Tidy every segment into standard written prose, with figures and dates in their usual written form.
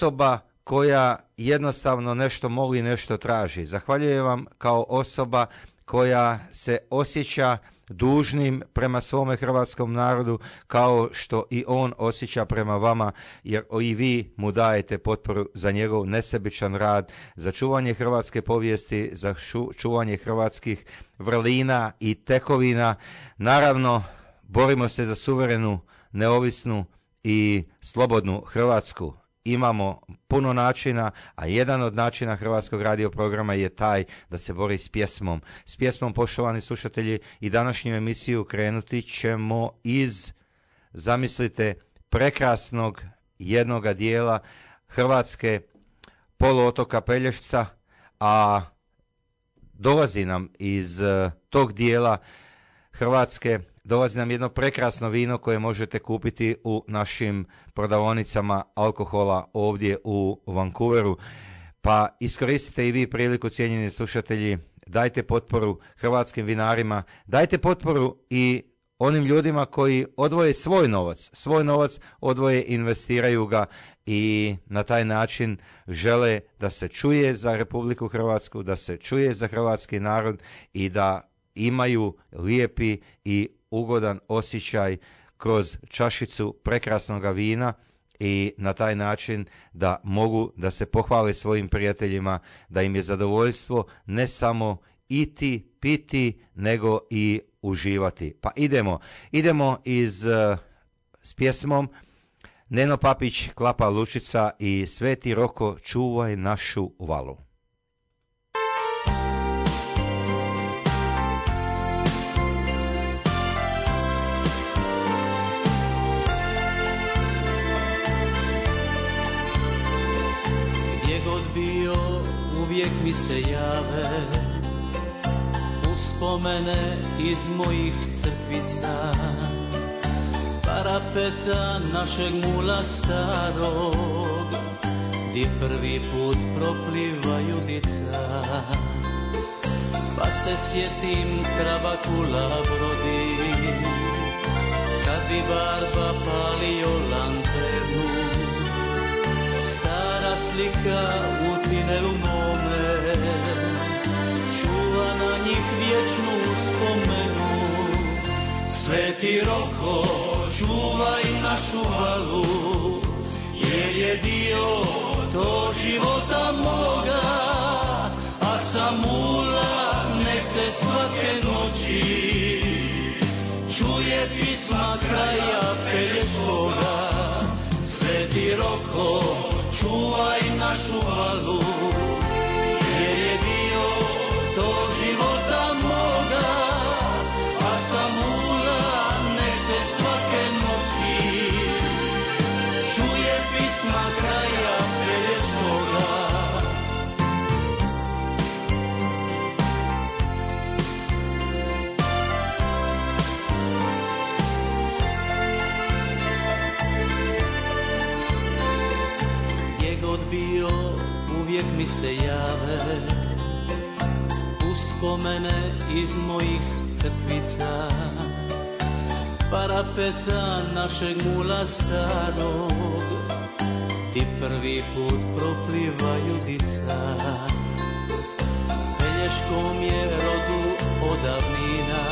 osoba koja jednostavno nešto moli, nešto traži. Zahvaljujem vam kao osoba koja se osjeća dužnim prema svome hrvatskom narodu, kao što i on osjeća prema vama, jer i vi mu dajete potporu za njegov nesebičan rad, za čuvanje hrvatske povijesti, za čuvanje hrvatskih vrlina i tekovina. Naravno, borimo se za suverenu, neovisnu i slobodnu Hrvatsku. Imamo puno načina, a jedan od načina Hrvatskog radio programa je taj da se bori s pjesmom. S pjesmom, poštovani slušatelji, i današnju emisiju krenuti ćemo iz, zamislite, prekrasnog jednoga dijela Hrvatske, poluotoka Pelješca, a dolazi nam iz tog dijela Hrvatske, dolazi nam jedno prekrasno vino koje možete kupiti u našim prodavaonicama alkohola ovdje u Vancouveru. Pa iskoristite i vi priliku, cijenjeni slušatelji, dajte potporu hrvatskim vinarima, dajte potporu i onim ljudima koji odvoje svoj novac odvoje, investiraju ga i na taj način žele da se čuje za Republiku Hrvatsku, da se čuje za hrvatski narod i da imaju lijepi i ugodan osjećaj kroz čašicu prekrasnog vina i na taj način da mogu da se pohvale svojim prijateljima, da im je zadovoljstvo ne samo iti, piti, nego i uživati. Pa idemo s pjesmom Neno Papić, Klapa Lučica i Sveti Roko, čuvaj našu valu. Uvijek mi se jave uspomene iz mojih crkvica, parapeta našeg mula starog, di prvi put propliva judica. Pa se sjetim Trabakula brodi, kad bi barba palio lanternu, stara slika u tunelu mome, čuva na njih vječnu uspomenu. Sveti Roko, čuvaj našu valu, jer je dio to života moga, a sa mula nek se svake noći čuje pisma kraja Pelješkoga. Sveti Roko, čuvaj našu valu, jer je dio to života moga, a sa mula nek se svake noći čuje pisma kraja Pelješkoga. Bio, uvijek mi se jave uspomene iz mojih crkvica, parapeta našeg mula starog, ti prvi put propliva judica. Pelješkom je rodu odavnina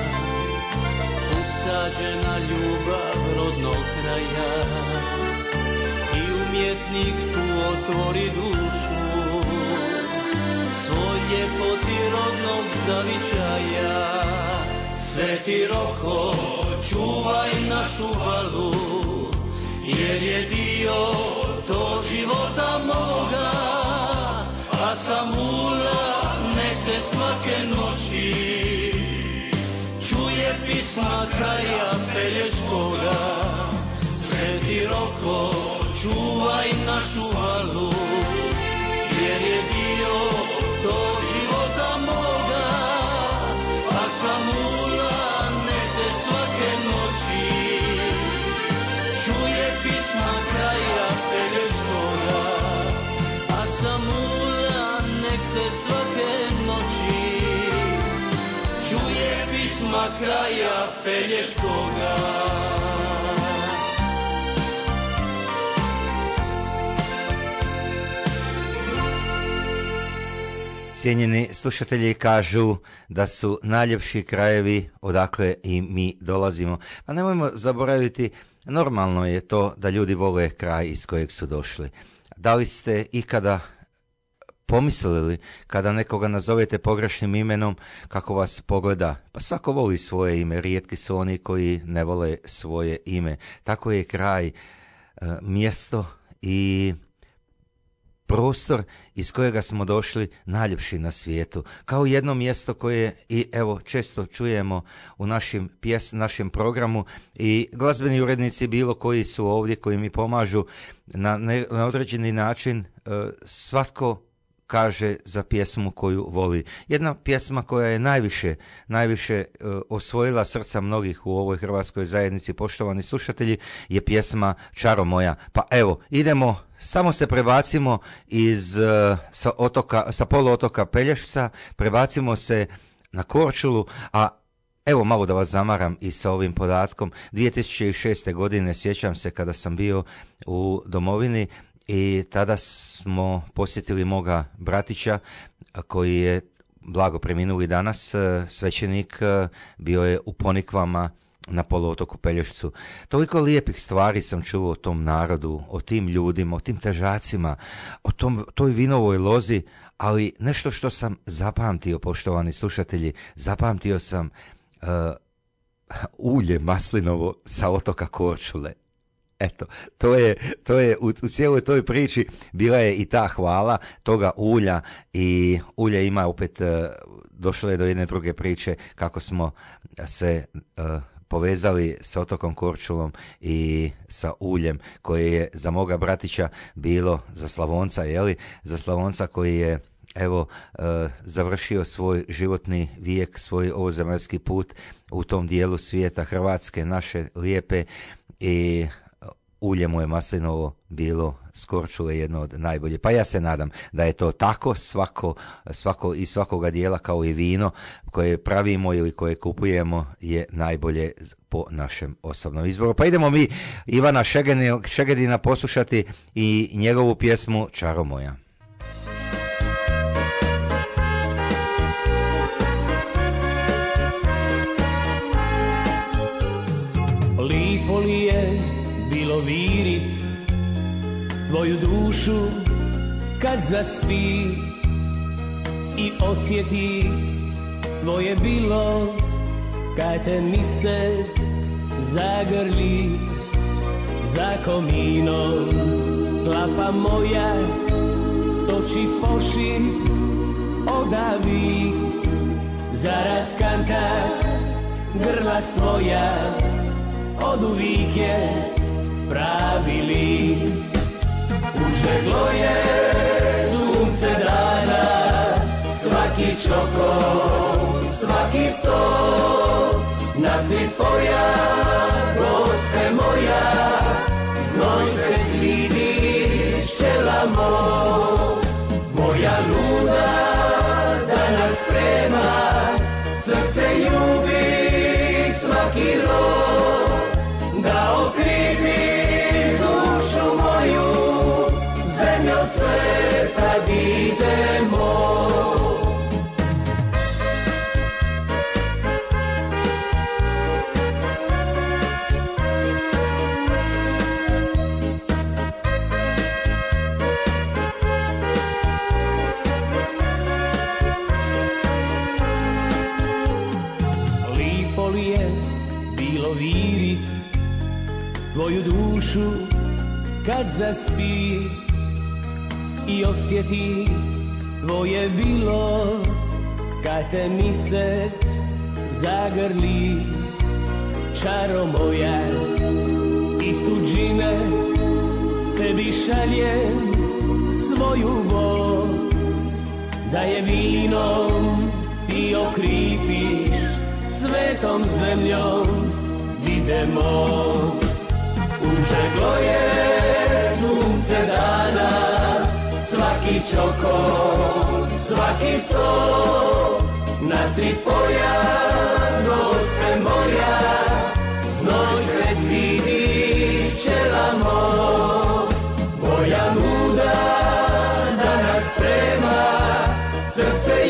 usađena ljubav rodnog kraja, umjetnik tu otvori dušu svoj ljepoti rodnog zavičaja. Sveti Roko, čuvaj našu valu, jer je dio to života moga, a sa mula nek se svake noći čuje pisma kraja Pelješkoga. Sveti Roko, čuvaj našu valu, jer je dio to života moga, a sa mula nek se svake noći čuje pisma kraja Pelješkoga. A sa mula nek se svake noći čuje pisma kraja Pelješkoga. Cijenjeni slušatelji kažu da su najljepši krajevi odakle i mi dolazimo. Pa nemojmo zaboraviti, normalno je to da ljudi vole kraj iz kojeg su došli. Da li ste ikada pomislili kada nekoga nazovete pogrešnim imenom kako vas pogleda? Pa svako voli svoje ime, rijetki su oni koji ne vole svoje ime. Tako je kraj, mjesto i prostor iz kojega smo došli najljepši na svijetu. Kao jedno mjesto koje i evo često čujemo u našem programu i glazbeni urednici bilo koji su ovdje koji mi pomažu na određeni način, svatko kaže za pjesmu koju voli. Jedna pjesma koja je najviše osvojila srca mnogih u ovoj hrvatskoj zajednici, poštovani slušatelji, je pjesma Čaro moja. Pa evo, idemo, samo se prebacimo sa poluotoka Pelješca, prebacimo se na Korčulu, a evo malo da vas zamaram i sa ovim podatkom. 2006. godine sjećam se kada sam bio u domovini, i tada smo posjetili moga bratića koji je blago preminuli danas, svećenik, bio je u Ponikvama na poluotoku Pelješcu. Toliko lijepih stvari sam čuo o tom narodu, o tim ljudima, o tim težacima, o toj vinovoj lozi, ali nešto što sam zapamtio, poštovani slušatelji, zapamtio sam ulje maslinovo sa otoka Korčule. Eto, to je u cijeloj toj priči bila je i ta hvala toga ulja, i ulje ima opet, došlo je do jedne druge priče kako smo se povezali sa otokom Korčulom i sa uljem koje je za moga bratića bilo za Slavonca, za Slavonca koji je evo završio svoj životni vijek, svoj ovozemaljski put u tom dijelu svijeta Hrvatske, naše lijepe, i ulje mu je maslinovo bilo s Korčule jedno od najbolje. Pa ja se nadam da je to tako svako iz svakoga dijela, kao i vino koje pravimo ili koje kupujemo je najbolje po našem osobnom izboru. Pa idemo mi Ivana Šegedina poslušati i njegovu pjesmu Čaro moja. Lipo li je bilo virit tvoju dušu kad zaspi i osjeti tvoje bilo kad te misec zagrli za kominom. Klapa moja toči poši odavi za raskanka grla svoja od uvijek je pravili. Užeglo je sunce dana, svaki čokol, svaki stol, nasvit poja, gospe moja, znoj se svidi šćelamo. Moja luda danas sprema, srce ljubi svaki rod, da okripiš dušu moju, zemljo sveta idemo. Lipo li je bilo virit tvoju dušu kad zaspi i osjeti tvoje bilo kad te misec zagrli. Čaro moja, iz tuđine tebi šaljem svoju bol, da je vinom ti okripiš, svetom zemljom idemo. Užeglo je sunce dana, svaki čokol, svaki stol, nasvit poja, gospe moja, znoj se cidi šćelamo. Moja luda danas sprema, srce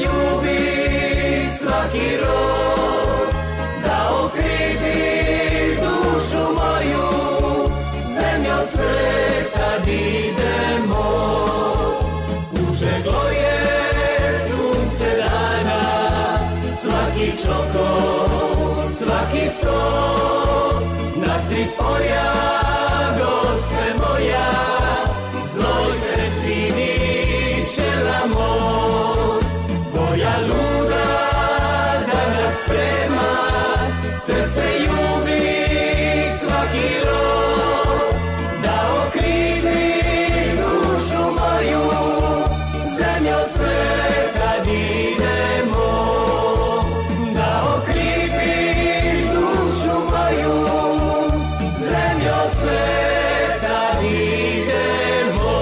čoko, svaki sto, nastrit poja, gospe moja, znoj srci višela moj, boja luda da nas prema, srce ljubi svaki rod, da okriviš dušu moju, zemljo sve kad idemo, da okriviš dušu moju, zemljo sve kad idemo.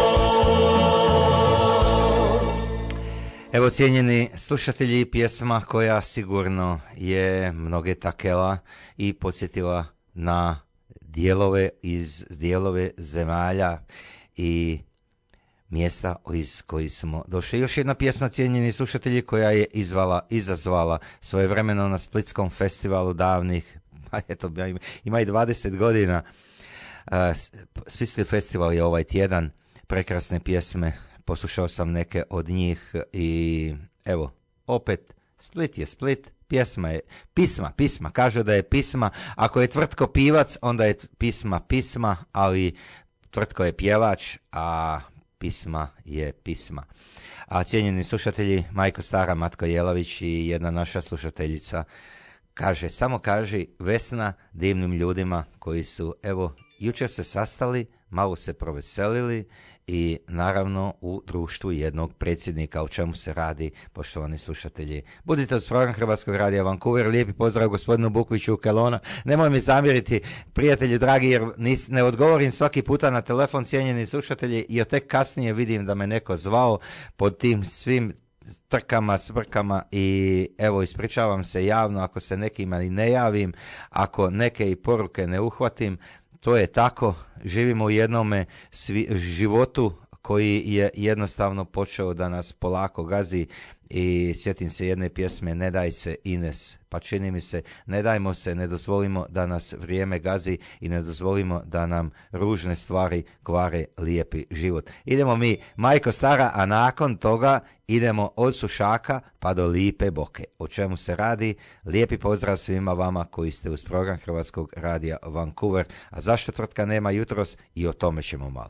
Evo, cijenjeni slušatelji, pjesma koja sigurno je mnoge takela i podsjetila na dijelove zemalja i mjesta iz kojih smo došli. Još jedna pjesma, cijenjeni slušatelji, koja je izazvala svojevremeno na Splitskom festivalu davnih, ima i 20 godina. Splitski festival je ovaj tjedan, prekrasne pjesme, poslušao sam neke od njih i evo, opet, Split je Split, pjesma je pisma, kažu da je pisma, ako je Tvrtko pivac, onda je pisma, ali Tvrtko je pjevač, a pisma je pisma. A cijenjeni slušatelji, Majko Stara, Matko Jelavić i jedna naša slušateljica kaže, samo kaži Vesna divnim ljudima koji su, evo, jučer se sastali, malo se proveselili i naravno u društvu jednog predsjednika. O čemu se radi, poštovani slušatelji? Budite uz program Hrvatskog radija Vancouver. Lijepi pozdrav gospodinu Bukviću u Kelona. Nemoj mi zamjeriti, prijatelju dragi, jer ne odgovorim svaki puta na telefon, cijenjeni slušatelji, jer tek kasnije vidim da me neko zvao pod tim svim trkama, svrkama i evo, ispričavam se javno ako se nekima i ne javim, ako neke i poruke ne uhvatim. To je tako, živimo u jednome životu koji je jednostavno počeo da nas polako gazi i sjetim se jedne pjesme Ne daj se Ines, pa čini mi se, ne dajmo se, ne dozvolimo da nas vrijeme gazi i ne dozvolimo da nam ružne stvari kvare lijepi život. Idemo mi, Majko Stara, a nakon toga idemo od Sušaka pa do Lipe Boke. O čemu se radi? Lijepi pozdrav svima vama koji ste uz program Hrvatskog radija Vancouver. A zašto Tvrtka nema jutros? I o tome ćemo malo.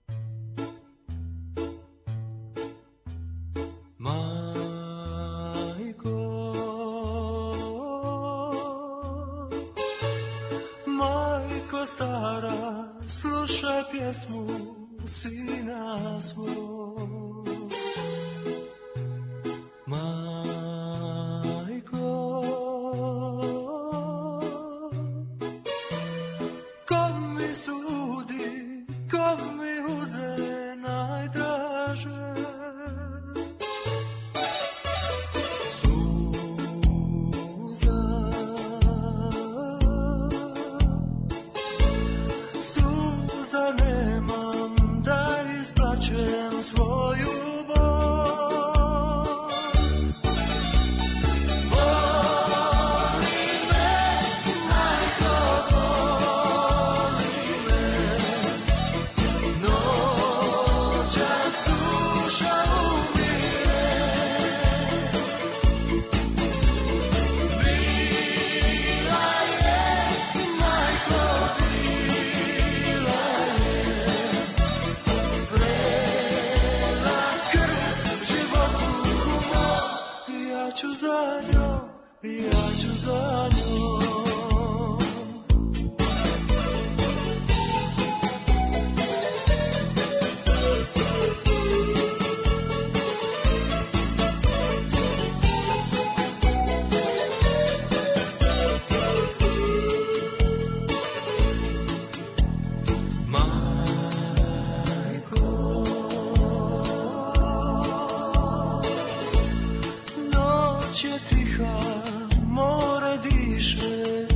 Majko stara, slušaj pjesmu sina svog. Majko, ko mi sudi, ko mi uze najdraže, suza nemam da isplačem svoju bol. Boli me, majko, boli me, noćas duša umire. Bila je, majko, bila je, vrela krv životu moj. Ja ću za njom, ja ću za njom. Majko, noć je tiha, more diše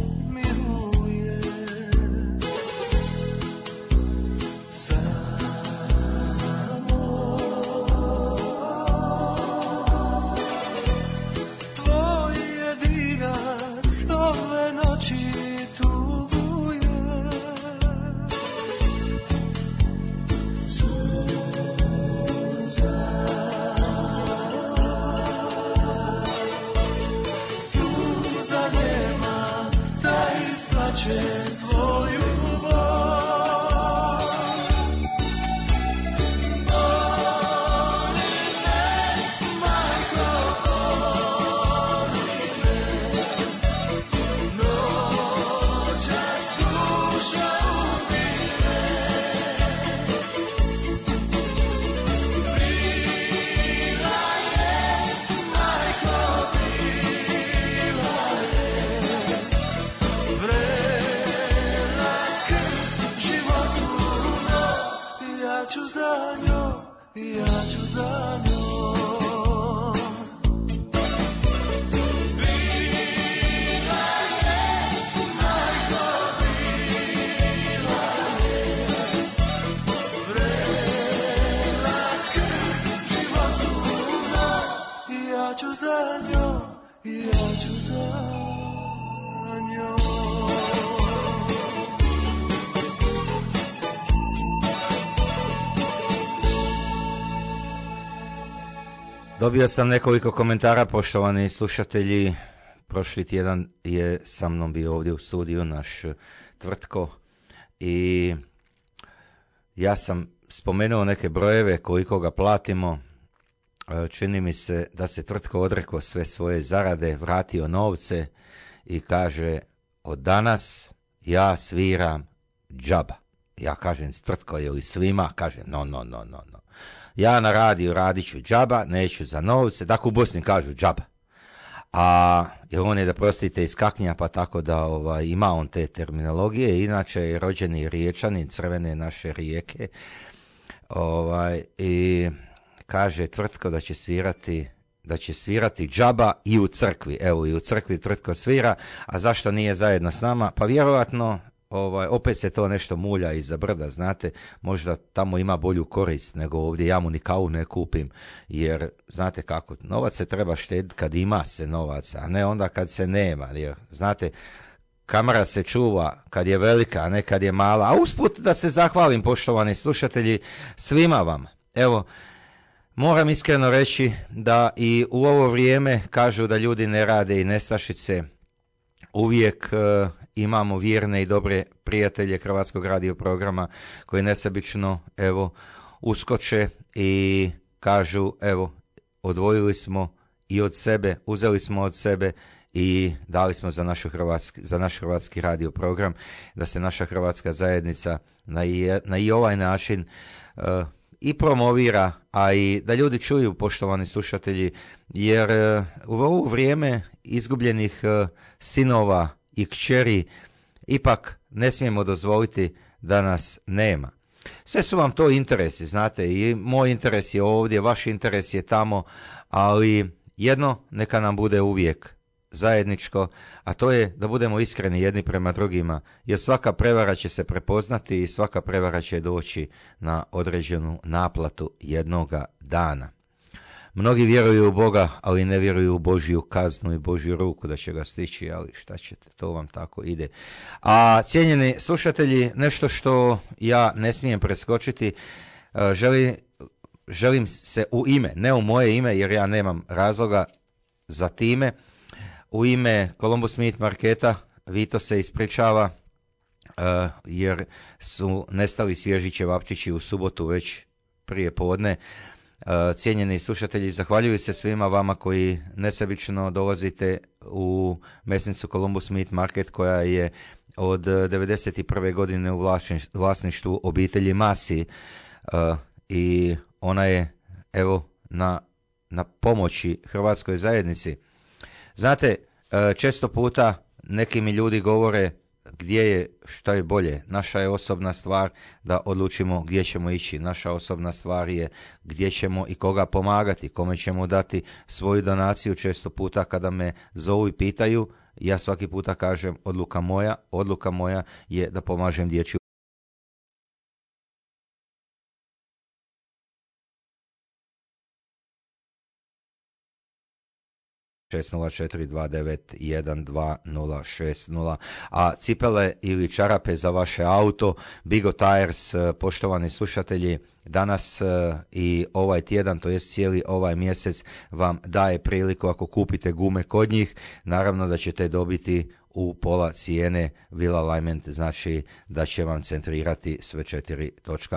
ja ću za njom. Ja ću za njom, ja ću za njom. Dobio sam nekoliko komentara, poštovani slušatelji. Prošli tjedan je sa mnom bio ovdje u studiju naš Tvrtko i ja sam spomenuo neke brojeve koliko ga platimo. Čini mi se da se Tvrtko odrekao sve svoje zarade, vratio novce i kaže, od danas ja sviram džaba. Ja kažem, Tvrtko je i svima, kaže, no. Ja na radiju radit ću džaba, neću za novce, tako u Bosni kažu džaba. A jer on je, da prostite, iz Kaknja, pa tako da ima on te terminologije, inače je rođeni Riječanin, crvene naše rijeke. I kaže Tvrtko da će svirati džaba i u crkvi. Evo, i u crkvi Tvrtko svira, a zašto nije zajedno s nama? Pa vjerojatno opet se to nešto mulja iza brda, znate, možda tamo ima bolju korist nego ovdje, ja mu ni kavu ne kupim, jer znate kako, novac se treba štediti kad ima se novaca, a ne onda kad se nema, jer znate, kamera se čuva kad je velika, a ne kad je mala. A usput da se zahvalim, poštovani slušatelji, svima vam. Evo, moram iskreno reći da i u ovo vrijeme kažu da ljudi ne rade i nestašice, uvijek imamo vjerne i dobre prijatelje Hrvatskog radio programa koji nesebično uskoče i kažu, evo, odvojili smo i od sebe, uzeli smo od sebe i dali smo za naš hrvatski radio program, da se naša hrvatska zajednica na i ovaj način i promovira, a i da ljudi čuju, poštovani slušatelji, jer u ovo vrijeme izgubljenih sinova i kćeri ipak ne smijemo dozvoliti da nas nema. Sve su vam to interesi, znate, i moj interes je ovdje, vaš interes je tamo, ali jedno neka nam bude uvijek zajedničko, a to je da budemo iskreni jedni prema drugima, jer svaka prevara će se prepoznati i svaka prevara će doći na određenu naplatu jednoga dana. Mnogi vjeruju u Boga, ali ne vjeruju u Božju kaznu i Božju ruku da će ga stići, ali šta ćete, to vam tako ide. A cijenjeni slušatelji, nešto što ja ne smijem preskočiti, želim se u ime, ne u moje ime, jer ja nemam razloga za time, u ime Columbus Meat Marketa Vito se ispričava jer su nestali svježi ćevapčići u subotu već prije podne. Cijenjeni slušatelji, zahvaljuju se svima vama koji nesebično dolazite u mesnicu Columbus Meat Market, koja je od 1991. godine u vlasništvu obitelji Masi i ona je na pomoći hrvatskoj zajednici. Znate, često puta neki mi ljudi govore gdje je, šta je bolje. Naša je osobna stvar da odlučimo gdje ćemo ići. Naša osobna stvar je gdje ćemo i koga pomagati, kome ćemo dati svoju donaciju. Često puta kada me zovu i pitaju, ja svaki puta kažem odluka moja je da pomažem dječju. 604-291-2060, a cipele ili čarape za vaše auto, Bigo Tires, poštovani slušatelji, danas i ovaj tjedan, to jest cijeli ovaj mjesec, vam daje priliku, ako kupite gume kod njih, naravno da ćete dobiti u pola cijene Will Alignment, znači da će vam centrirati sve 4 točka.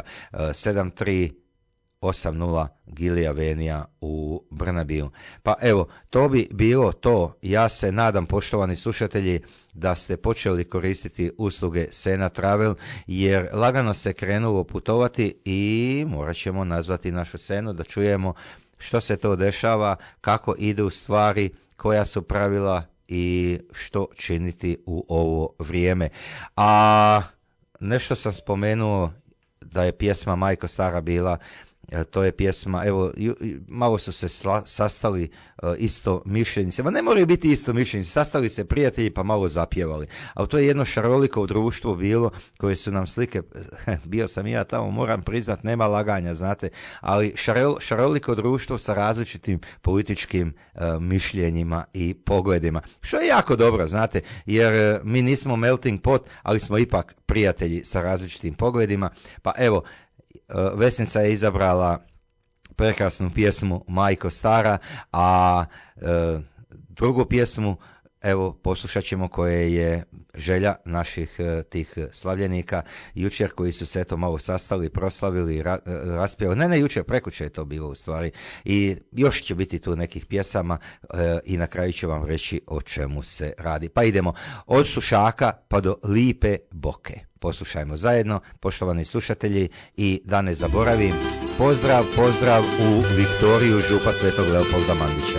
7380 Gili Avenija u Brnabiju. Pa evo, to bi bilo to. Ja se nadam, poštovani slušatelji, da ste počeli koristiti usluge Sena Travel, jer lagano se krenulo putovati i morat ćemo nazvati našu Senu da čujemo što se to dešava, kako idu stvari, koja su pravila i što činiti u ovo vrijeme. A nešto sam spomenuo da je pjesma Majko stara bila to je pjesma, evo, malo su se sastali isto mišljenici, ma ne moraju biti isto mišljenici, sastali se prijatelji pa malo zapjevali, ali to je jedno šaroliko društvo bilo, koje su nam slike, bio sam i ja tamo, moram priznat, nema laganja, znate, ali šaroliko društvo sa različitim političkim mišljenjima i pogledima, što je jako dobro, znate, jer mi nismo melting pot, ali smo ipak prijatelji sa različitim pogledima, pa evo, Vesnica je izabrala prekrasnu pjesmu Majko stara, a drugu pjesmu evo poslušat ćemo, koje je želja naših tih slavljenika jučer, koji su se eto malo sastali, proslavili, raspjevali. Ne, jučer, prekuće je to bilo u stvari. I još će biti tu nekih pjesama i na kraju ću vam reći o čemu se radi. Pa idemo od Sušaka pa do Lipe Boke. Poslušajmo zajedno, poštovani slušatelji, i da ne zaboravim, pozdrav u Viktoriju župa Svetog Leopolda Mandića.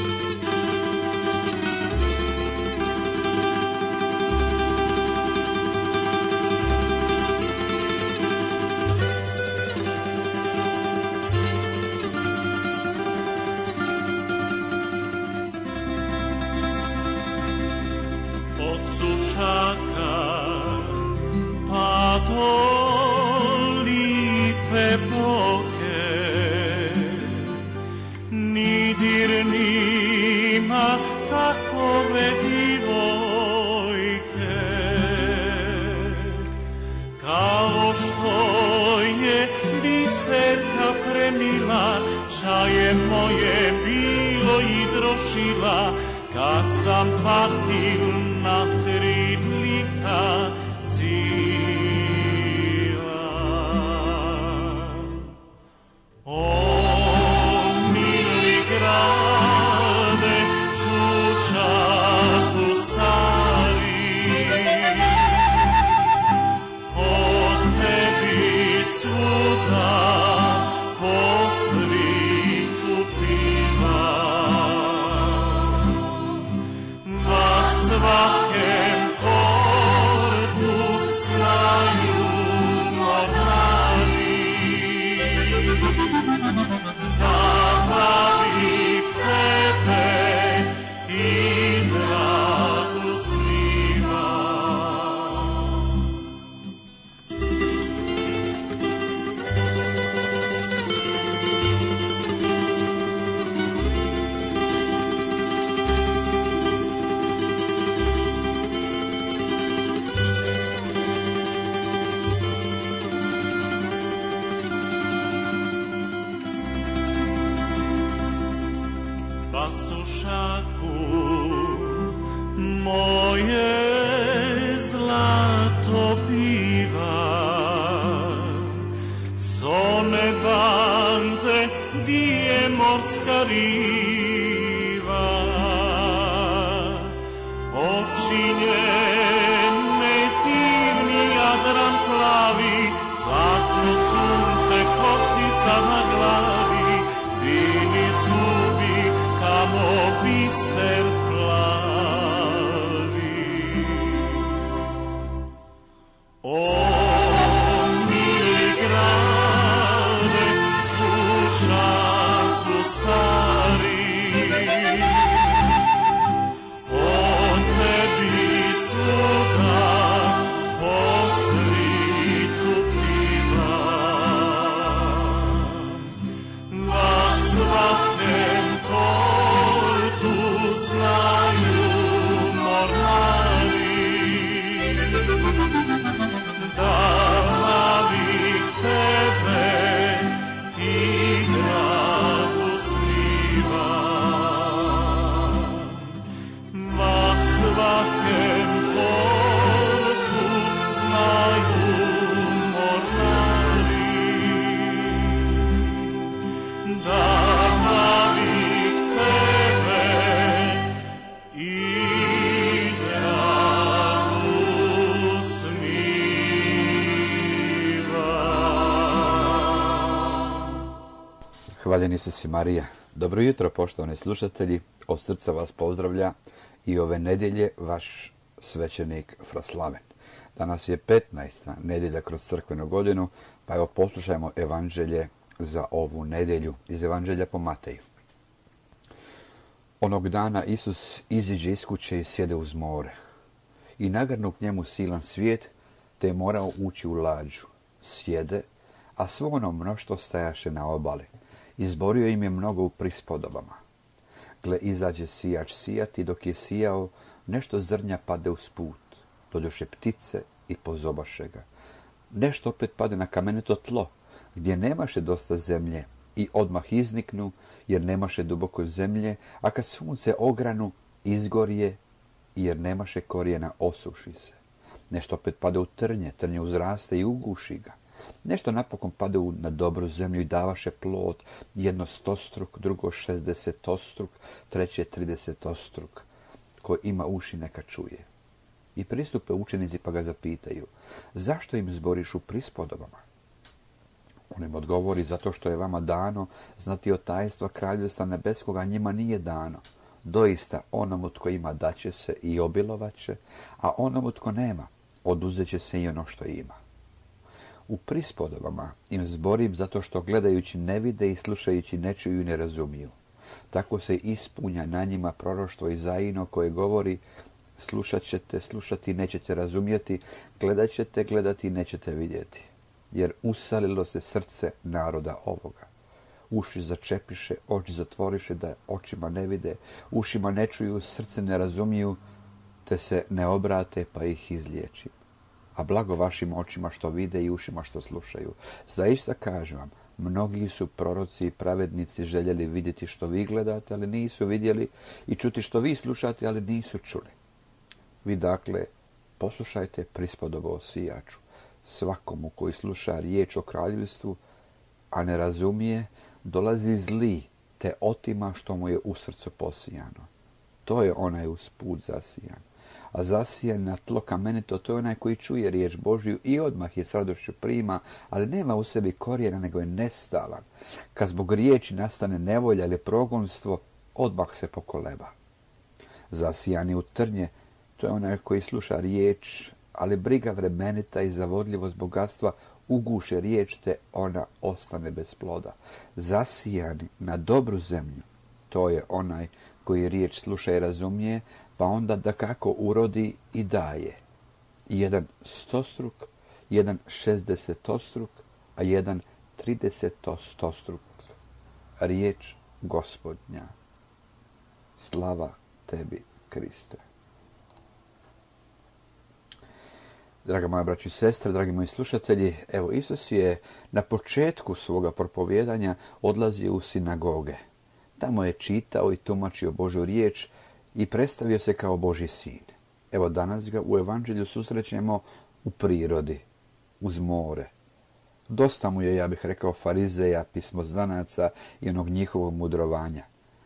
Kad sam patil na tri lika cila. O mili grade, Sušaku stari, od tebi svuda po svitu piva. Svakem portu znaju mornari, da bavi tebe i dragu svima. Sušaku, moje zlato biva, s one bande di je morska riva, oči njene divni Jadran plavi, slatko sunce, kosica na glavi, bili zubi kamo biser plavi. O mili grade, Sušaku stari, on tebi svuda po svitu pliva. Na svakem portu znaju mornari, da navik tebe i dragu sliva. Na svakem portu znaju mornari, da navik tebe i dragu sliva. Hvaljen Isus i Marija. Dobro jutro, poštovani slušatelji. Od srca vas pozdravlja i ove nedjelje vaš svećenik Fra Slaven. Danas je 15. nedjelja kroz crkvenu godinu, pa evo poslušajmo evanđelje za ovu nedjelju iz Evanđelja po Mateju. Onog dana Isus iziđe iz kuće i sjede uz more. I nagrnu k njemu silan svijet, te je morao ući u lađu. Sjede, a svo ono mnoštvo stajaše na obali. Izborio im je mnogo u prispodobama. Gle, izađe sijač sijati, dok je sijao, nešto zrnja pade uz put. Dođoše ptice i pozobaše ga. Nešto opet pade na kamenito tlo, gdje nemaše dosta zemlje, i odmah izniknu, jer nemaše duboko zemlje, a kad sunce ogranu, izgorje, jer nemaše korijena, osuši se. Nešto opet pade u trnje, trnje uzraste i uguši ga. Nešto napokon pade na dobru zemlju i davaše plod, jedno 100-struk, drugo 60-struk, treće 30-struk. Ko ima uši neka čuje. I pristupe učenici pa ga zapitaju, zašto im zboriš u prispodobama? On im odgovori, zato što je vama dano znati o tajstva kraljevstva nebeskoga, njima nije dano. Doista onomu tko ima daće se i obilovaće, a onomu tko nema oduzet će se i ono što ima. U prispodobama im zborim zato što gledajući ne vide i slušajući ne čuju i ne razumiju. Tako se ispunja na njima proroštvo Izaijino koje govori, slušat ćete slušati i nećete razumjeti, gledat ćete gledati i nećete vidjeti. Jer usalilo se srce naroda ovoga. Uši začepiše, oči zatvoriše da očima ne vide, ušima ne čuju, srce ne razumiju, te se ne obrate pa ih izliječim. A blago vašim očima što vide i ušima što slušaju. Zaista kažem vam, mnogi su proroci i pravednici željeli vidjeti što vi gledate, ali nisu vidjeli, i čuti što vi slušate, ali nisu čuli. Vi dakle poslušajte prispodobu o sijaču. Svakomu koji sluša riječ o kraljevstvu, a ne razumije, dolazi zli, te otima što mu je u srcu posijano. To je onaj uz put zasijan. A zasijan na tlo kamenito, to je onaj koji čuje riječ Božju i odmah je s radošću prima, ali nema u sebi korijena, nego je nestalan. Kad zbog riječi nastane nevolja ili progonstvo, odmah se pokoleba. Zasijani u trnje, to je onaj koji sluša riječ, ali briga vremenita i zavodljivost bogatstva uguše riječ, te ona ostane bez ploda. Zasijani na dobru zemlju, to je onaj koji riječ sluša i razumije, pa onda dakako urodi i daje. Jedan 100-struk, jedan 60-struk, a jedan 30-struk. Riječ Gospodnja. Slava tebi, Kriste. Draga moja braća i sestre, dragi moji slušatelji, evo Isus je na početku svoga propovijedanja odlazio u sinagoge. Tamo je čitao i tumačio Božju riječ i predstavio se kao Božji sin. Evo danas ga u Evanđelju susrećemo u prirodi, uz more. Dosta mu je, ja bih rekao, farizeja, pismoznanaca i onog njihovog mudrovanja.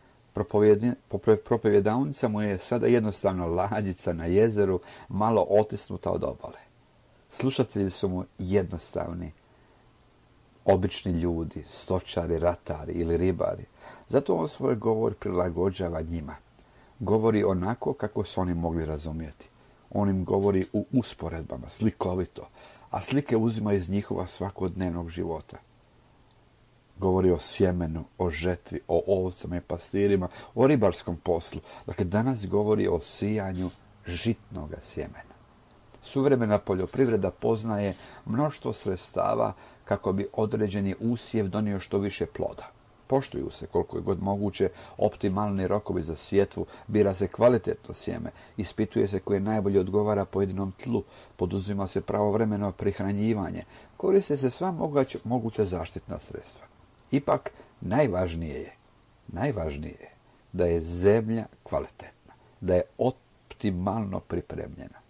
Propovjedavnica mu je sada jednostavno lađica na jezeru, malo otisnuta od obale. Slušatelji su mu jednostavni, obični ljudi, stočari, ratari ili ribari. Zato on svoj govor prilagođava njima. Govori onako kako su oni mogli razumjeti. On im govori u usporedbama, slikovito, a slike uzima iz njihova svakodnevnog života. Govori o sjemenu, o žetvi, o ovcama i pastirima, o ribarskom poslu. Dakle, danas govori o sijanju žitnoga sjemena. Suvremena poljoprivreda poznaje mnoštvo sredstava kako bi određeni usjev donio što više ploda. Poštuju se koliko je god moguće optimalni rokovi za sjetvu, bira se kvalitetno sjeme, ispituje se koje najbolje odgovara pojedinom tlu, poduzima se pravovremeno prihranjivanje, koriste se sva moguća zaštitna sredstva. Ipak najvažnije je da je zemlja kvalitetna, da je optimalno pripremljena.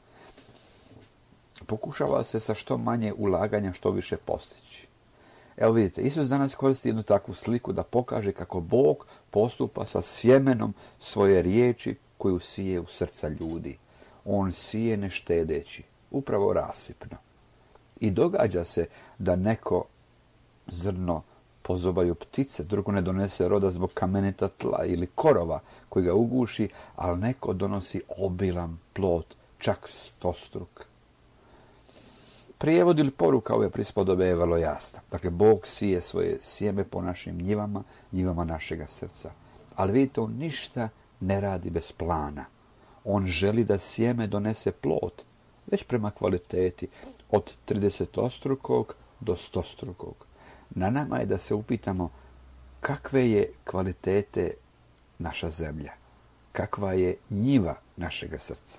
Pokušava se sa što manje ulaganja što više postići. Evo vidite, Isus danas koristi jednu takvu sliku da pokaže kako Bog postupa sa sjemenom svoje riječi koju sije u srca ljudi. On sije ne štedeći, upravo rasipno. I događa se da neko zrno pozobaju ptice, drugo ne donese roda zbog kamenita tla ili korova koji ga uguši, ali neko donosi obilan plod, čak 100-struk. Prijevod ili poruka ove prispodobe je vrlo jasna. Dakle, Bog sije svoje sjeme po našim njivama, njivama našega srca. Ali vidite, on ništa ne radi bez plana. On želi da sjeme donese plod, već prema kvaliteti, od 30-strukog do 100-strukog. Na nama je da se upitamo kakve je kvalitete naša zemlja, kakva je njiva našega srca.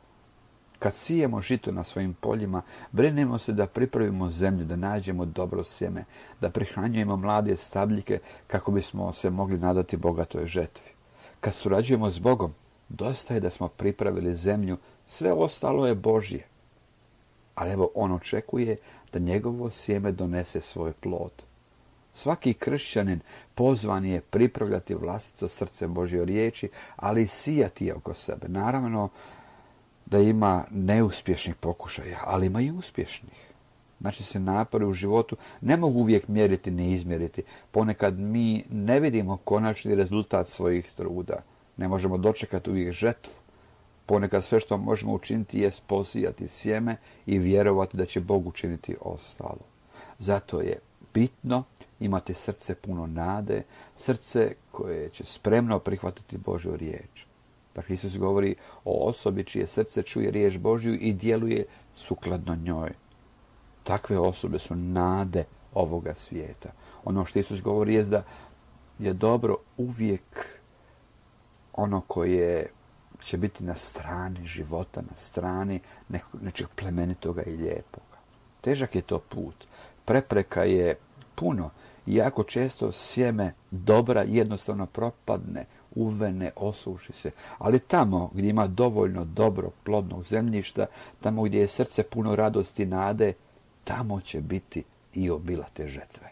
Kad sijemo žito na svojim poljima, brinemo se da pripravimo zemlju, da nađemo dobro sjeme, da prihranjujemo mlade stabljike kako bismo se mogli nadati bogatoj žetvi. Kad surađujemo s Bogom, dosta je da smo pripravili zemlju, sve ostalo je Božje. Ali evo, on očekuje da njegovo sjeme donese svoj plod. Svaki kršćanin pozvan je pripravljati vlastito srce Božje riječi, ali i sijati je oko sebe. Naravno da ima neuspješnih pokušaja, ali ima i uspješnih. Znači se napori u životu ne mogu uvijek mjeriti ni izmjeriti. Ponekad mi ne vidimo konačni rezultat svojih truda. Ne možemo dočekati uvijek žetvu. Ponekad sve što možemo učiniti je posijati sjeme i vjerovati da će Bog učiniti ostalo. Zato je bitno imati srce puno nade, srce koje će spremno prihvatiti Božju riječ. Dakle, Isus govori o osobi čije srce čuje riječ Božju i djeluje sukladno njoj. Takve osobe su nade ovoga svijeta. Ono što Isus govori je da je dobro uvijek ono koje će biti na strani života, na strani nečeg plemenitoga i lijepoga. Težak je to put. Prepreka je puno i jako često sjeme dobra jednostavno propadne, uvene, osuši se. Ali tamo gdje ima dovoljno dobro plodnog zemljišta, tamo gdje je srce puno radosti i nade, tamo će biti i obilate žetve.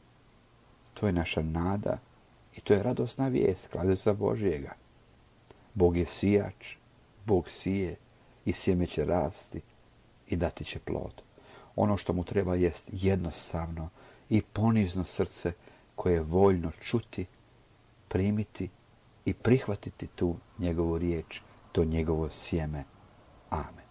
To je naša nada i to je radosna vijest, kladioca Božjega. Bog je sijač, Bog sije i sjeme će rasti i dati će plod. Ono što mu treba jest jednostavno i ponizno srce koje je voljno čuti, primiti i prihvatiti tu njegovu riječ, to njegovo sjeme. Amen.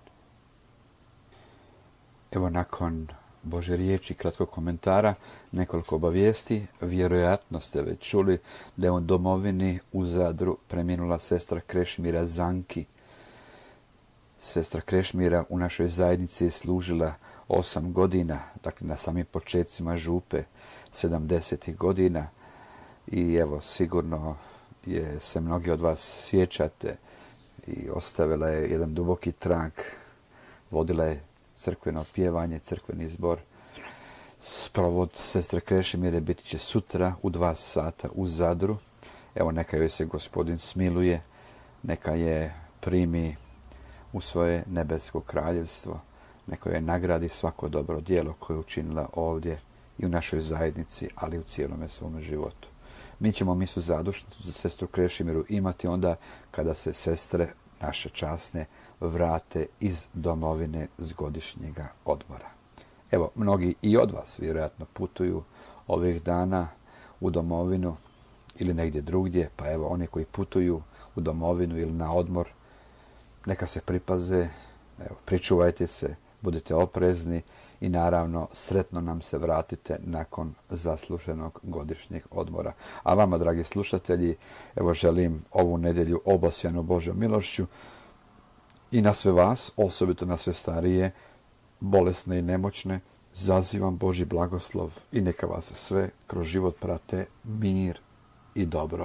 Evo nakon Božje riječi, kratkog komentara, nekoliko obavijesti. Vjerojatno ste već čuli da je u domovini u Zadru preminula sestra Krešimira Zanki. Sestra Krešimira u našoj zajednici je služila 8 godina, dakle na samim početcima župe 70. godina i evo sigurno se mnogi od vas sjećate i ostavila je jedan duboki trag, vodila je crkveno pjevanje, crkveni zbor. Sprovod sestre Krešimire biti će sutra u 2 sata u Zadru. Evo neka joj se Gospodin smiluje, neka je primi u svoje nebesko kraljevstvo, neka je nagradi svako dobro djelo koje je učinila ovdje i u našoj zajednici, ali i u cijelome svome životu. Mi ćemo misu zadušnicu za sestru Krešimiru imati onda kada se sestre naše časne vrate iz domovine s godišnjega odmora. Evo, mnogi i od vas vjerojatno putuju ovih dana u domovinu ili negdje drugdje, pa evo oni koji putuju u domovinu ili na odmor, neka se pripaze, evo, pričuvajte se, budite oprezni i naravno sretno nam se vratite nakon zasluženog godišnjeg odmora. A vama, dragi slušatelji, evo želim ovu nedjelju obasjanu Božjom milošću i na sve vas, osobito na sve starije, bolesne i nemoćne, zazivam Božji blagoslov i neka vas sve kroz život prate mir i dobro.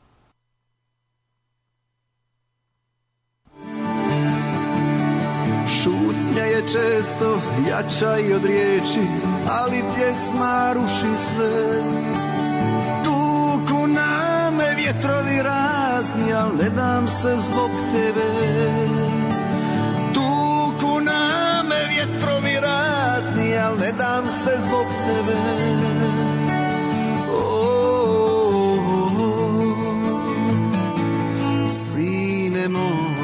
Šutnja je često jača i od riječi, ali pjesma ruši sve. Tuku na me vjetrovi razni, al ne dam se zbog tebe. Tuku na me vjetrovi razni, al ne dam se zbog tebe. Sine moj,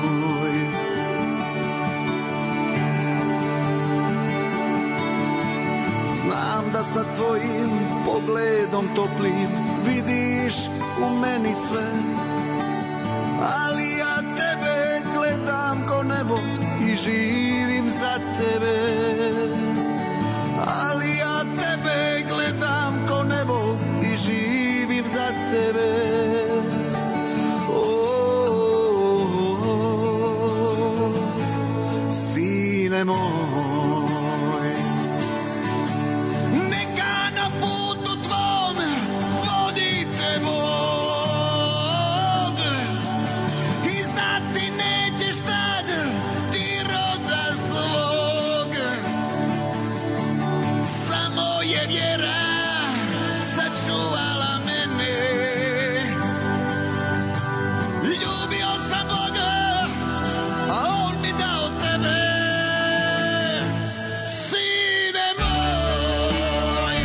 znam da sa tvojim pogledom toplim vidiš u meni sve, ali ja tebe gledam ko nebo i živim za tebe. Ali ja tebe gledam ko nebo i živim za tebe. Sine moj, neka na putu tvom vodite Bog i znati nećeš tad ti roda svog. Samo je vjera sačuvala mene. Ljubio sam Boga, a on mi dao tebe. Sine moj,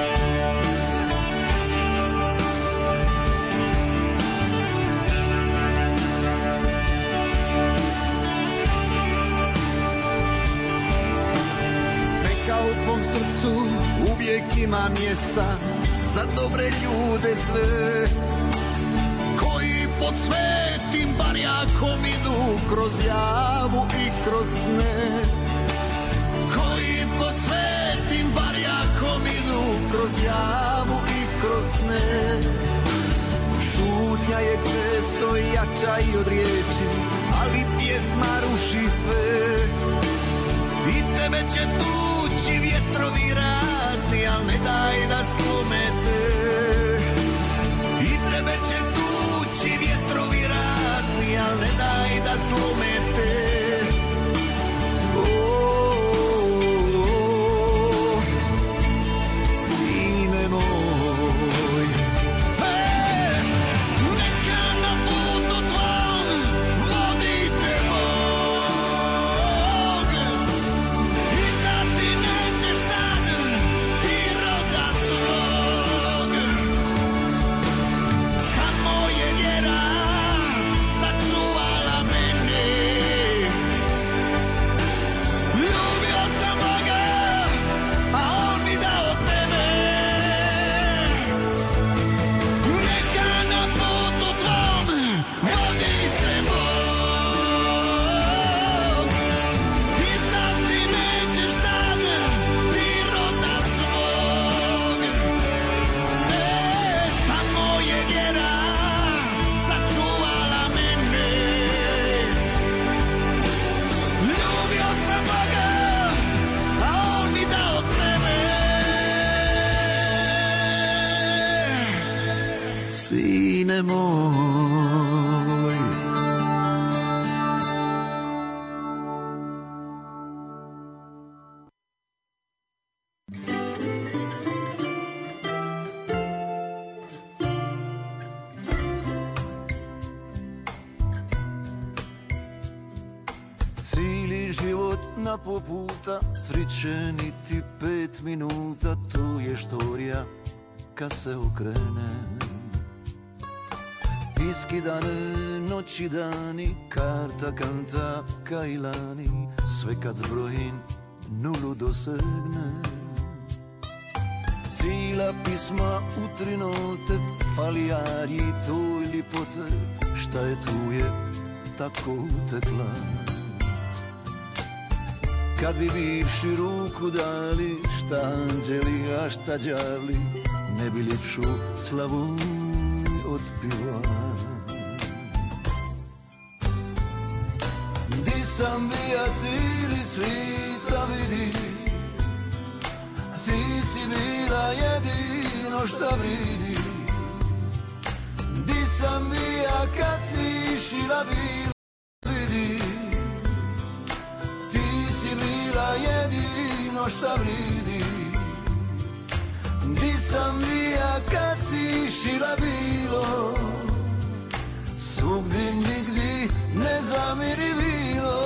neka u tvom srcu uvijek ima mjesta za dobre ljude sve, koji pod svetim barjakom idu kroz javu i kroz sne. Koji pod svetim barjakom idu kroz javu i kroz sne. Šutnja je često jača i od riječi, ali pjesma ruši sve. I tebe će tući vjetrovi razni, al ne daj da slome te. I tebe će tući vjetrovi razni, al ne daj da slome te. Sine moj, neka na putu tvom vodite Bog i znati nećeš tad ti roda svog. Samo je vjera sačuvala mene. Ljubio sam Boga, a on mi dao tebe. Neka na putu tvom vodite Bog i znati nećeš tad ti roda svog. Samo je vjera sačuvala mene. Ljubio sam Boga, a on mi dao tebe. Sine moj, cijeli život na po puta, sriće niti 5 minuta, tu je štorija kad se okrene. Iskidane noći dani, karta kanta kajlani, sve kad zbrojim nulu dosegne. Cijela pisma u 3 note, falijarji toj lipote, šta je tu je tako utekla. Kad bi bivši ruku dali, šta anđeli, a šta đavli, ne bi ljepšu slavu otpiva. Di sam bija cijeli svica vidi, ti si bila jedino šta vridi. Di sam bija kad si šila bila vidi, ti si bila jedino šta vridi. Di sam bija kad si šila bilo, svugdje nigdje ne zamiri bilo.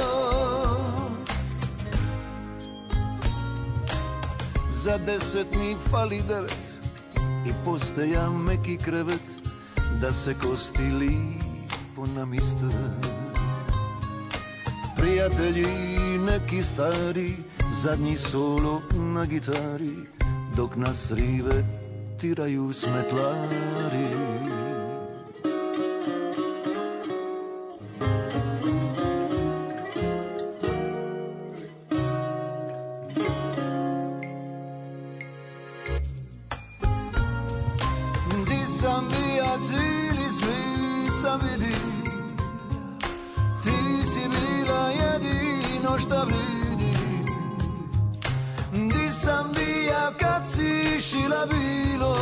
Za 10 mi fali 9 i postaja meki krevet, da se kosti lipo namiste. Prijatelji neki stari, zadnji solo na gitari, dok nas rive tiraju smetlari. ja cili svit sam vidi, ti si bila jedino šta vridi. Di sam bija kad si šila bilo,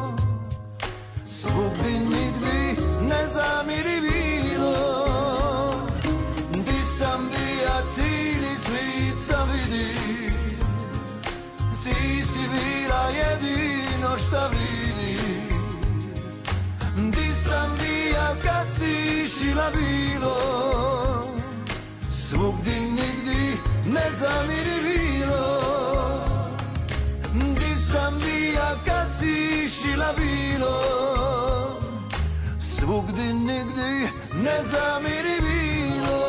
svugdje nigdje ne zamiri bilo. Di sam bija cili svit sam vidi, ti si bila jedino šta vridi. Di sam bija kad si šila bilo, svugdje nigdje ne zamiri bilo. Di sam bija kad si šila bilo, svugdje nigdje ne zamiri bilo.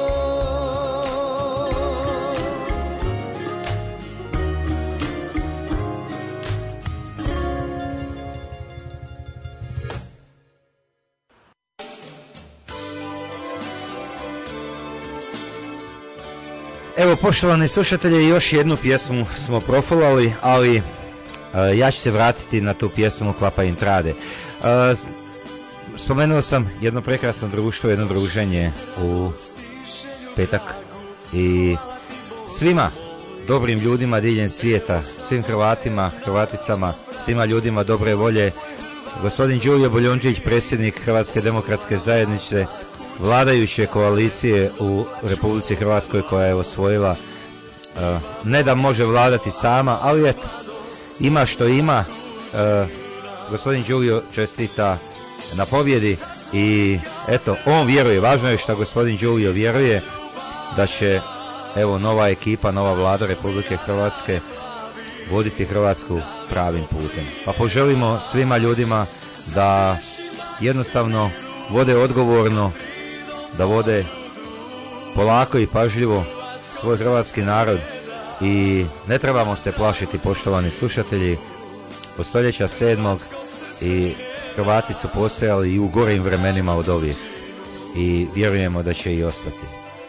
Evo, poštovani slušatelji, još jednu pjesmu smo profulali, ali ja ću se vratiti na tu pjesmu Klapa Intrade. Spomenuo sam jedno prekrasno društvo, jedno druženje u petak i svima dobrim ljudima diljem svijeta, svim Hrvatima, Hrvaticama, svima ljudima dobre volje, gospodin Đurđe Boljondžić, predsjednik Hrvatske demokratske zajednice, vladajuće koalicije u Republici Hrvatskoj koja je osvojila, ne da može vladati sama, ali eto, ima što ima. Gospodin Đurđe čestita na pobjedi i eto, on vjeruje, važno je što gospodin Đurđe vjeruje da će evo nova ekipa, nova vlada Republike Hrvatske voditi Hrvatsku pravim putem. Pa poželimo svima ljudima da jednostavno vode odgovorno, da vode polako i pažljivo svoj hrvatski narod i ne trebamo se plašiti, poštovani slušatelji, od stoljeća 7. i Hrvati su postojali i u gorim vremenima od ovih i vjerujemo da će i ostati.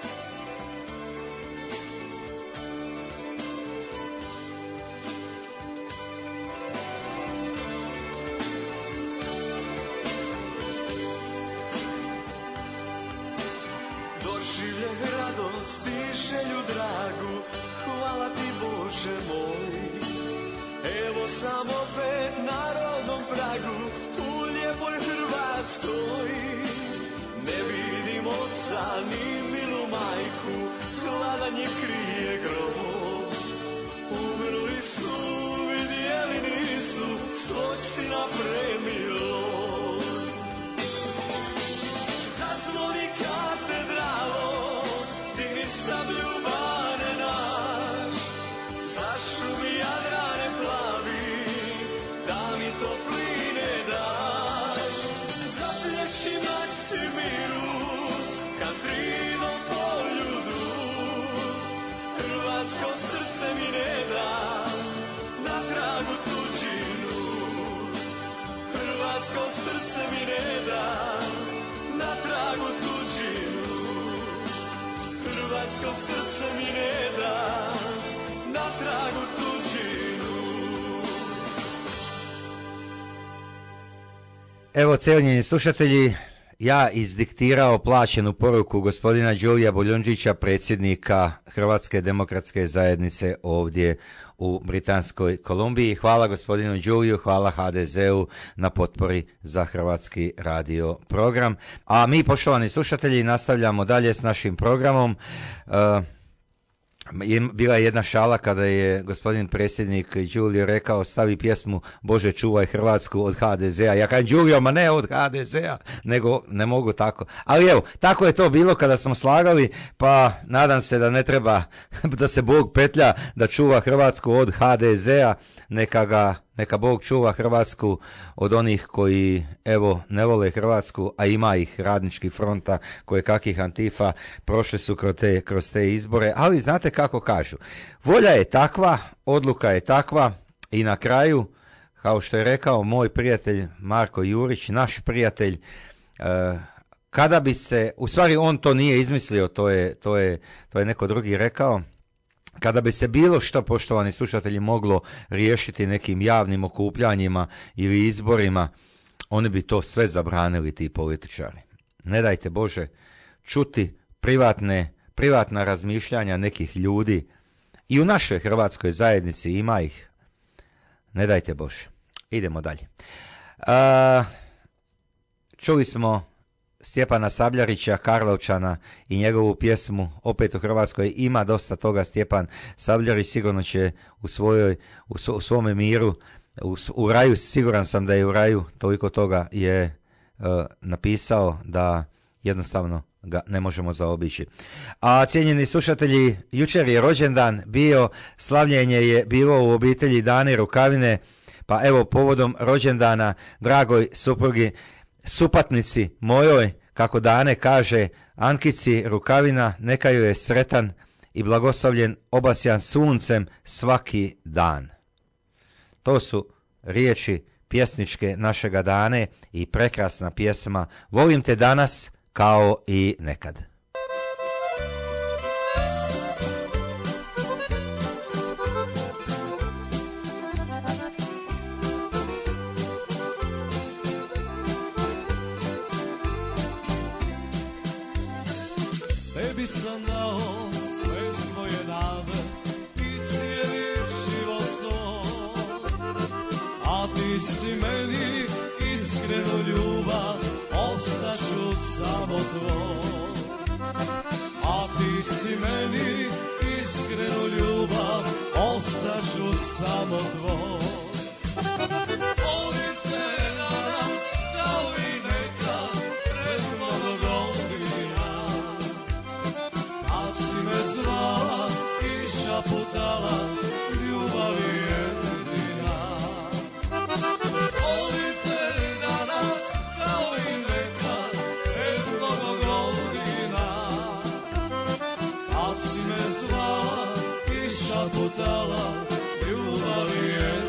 Evo, cijenjeni slušatelji, ja izdiktirao plaćenu poruku gospodina Đurđa Boljondžića, predsjednika Hrvatske demokratske zajednice ovdje u Britanskoj Kolumbiji. Hvala gospodinu Đurđu, hvala HDZ-u na potpori za Hrvatski radio program. A mi, poštovani slušatelji, nastavljamo dalje s našim programom. Bila je jedna šala kada je gospodin predsjednik Đurđe rekao stavi pjesmu Bože čuvaj Hrvatsku od HDZ-a. Ja kažem Đurđe, ma ne od HDZ-a, nego ne mogu tako. Ali evo, tako je to bilo kada smo slagali, pa nadam se da ne treba da se Bog petlja da čuva Hrvatsku od HDZ-a, neka Bog čuva Hrvatsku od onih koji evo ne vole Hrvatsku, a ima ih, Radnički fronta, koje kakih Antifa, prošli su kroz te izbore, ali znate kako kažu, volja je takva, odluka je takva i na kraju, kao što je rekao moj prijatelj Marko Jurić, naš prijatelj, kada bi se, u stvari on to nije izmislio, to je neko drugi rekao, kada bi se bilo što, poštovani slušatelji, moglo riješiti nekim javnim okupljanjima ili izborima, oni bi to sve zabranili, ti političari. Ne dajte Bože čuti privatna razmišljanja nekih ljudi. I u našoj hrvatskoj zajednici ima ih. Ne dajte Bože. Idemo dalje. Čuli smo Stjepana Sabljarića, Karlovčana, i njegovu pjesmu opet u Hrvatskoj. Ima dosta toga. Stjepan Sabljarić sigurno će u svome miru, u raju, siguran sam da je u raju, toliko toga je napisao da jednostavno ga ne možemo zaobići. A cijenjeni slušatelji, jučer je rođendan bio, slavljenje je bilo u obitelji Dane Rukavine, pa evo povodom rođendana dragoj suprugi, supatnici mojoj, kako Dane kaže, Ankici Rukavina, neka joj je sretan i blagoslovljen, obasjan suncem svaki dan. To su riječi pjesničke našega Dane i prekrasna pjesma Volim te danas kao i nekad. Tebi sam dao sve svoje nade i cijeli život svoj, a ti si meni iskrenu ljubav, ostaću samo tvoj. A ti si meni iskrenu ljubav, ostaću samo tvoj. Volim te danas kao i nekad pred mnogo godina, a si me zvala i šaputala, ljubav je jedina. Volim te danas kao i nekad pred mnogo godina, a si me zvala i šaputala, ljubav je jedina.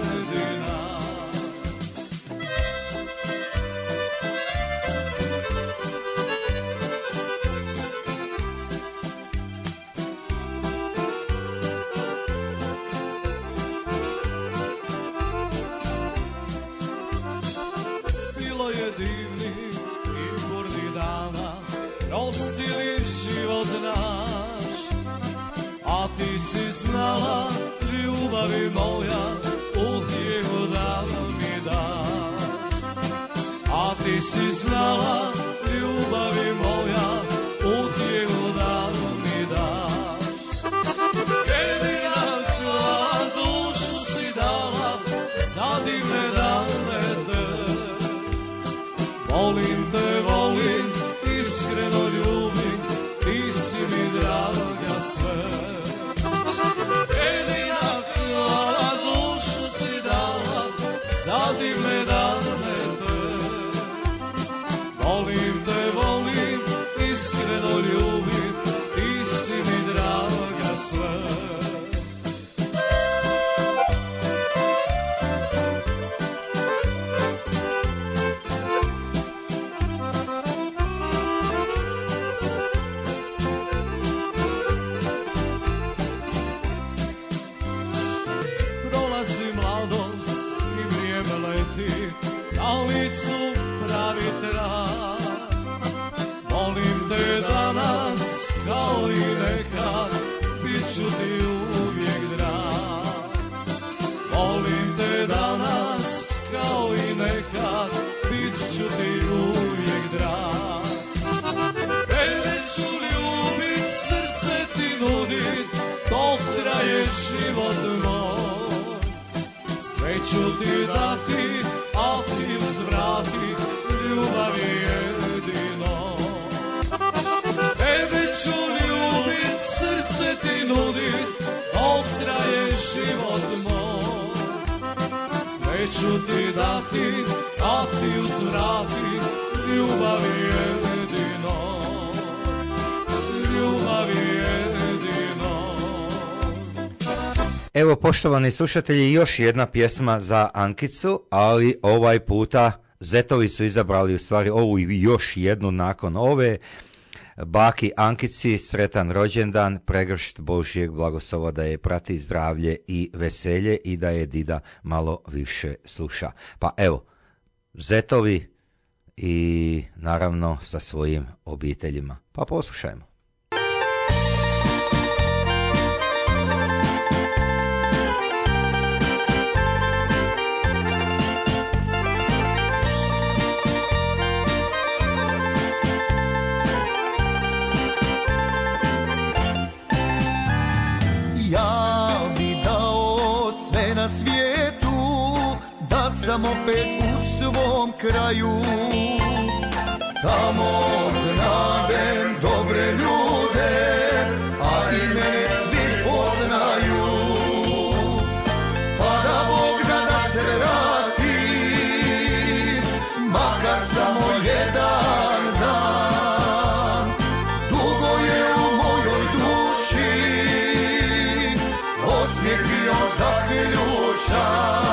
Bilo je divnih i burnih dana, prostili život naš, a ti si znala, ljubavi moja, utjehu da mi daš. A ti si znala, ljubavi moja, utjehu da mi daš. Jedina tvoja dušu si dala, za divne dane te. Volim, iskreno ljubim, ti si mi draga sve. Jedina tvoja dušu si dala, za divne dane te. Volim, iskreno ljubim, ti si mi draga sve. Prolazi mladost i vrijeme leti, na licu pravi trag. Volim te danas kao i nekad, bit ću ti uvijek drag. Volim te danas kao i nekad, bit ću ti uvijek drag. Tebe ću ljubit, srce ti nudit, dok traje život moj. Sve ću ti dati, a ti uzvrati, ljubav je jedino. Tebe ću ljubit, srce ti nudit, dok traje život moj. Sve ću ti dati, a ti uzvrati, ljubav je jedino. Ljubav je jedino. Evo, poštovani slušatelji, još jedna pjesma za Ankicu, ali ovaj puta zetovi su izabrali u stvari ovu i još jednu nakon ove. Baki Ankici sretan rođendan, pregršt Božjeg blagoslova da je prati zdravlje i veselje i da je dida malo više sluša. Pa evo, zetovi i naravno sa svojim obiteljima. Pa poslušajmo. Sam opet u svom kraju, tamo nađem dobre ljude, a i mene svi poznaju. Pa da Bog da se vratim, makar samo jedan dan. Dugo je u mojoj duši osmijeh bio zaključan.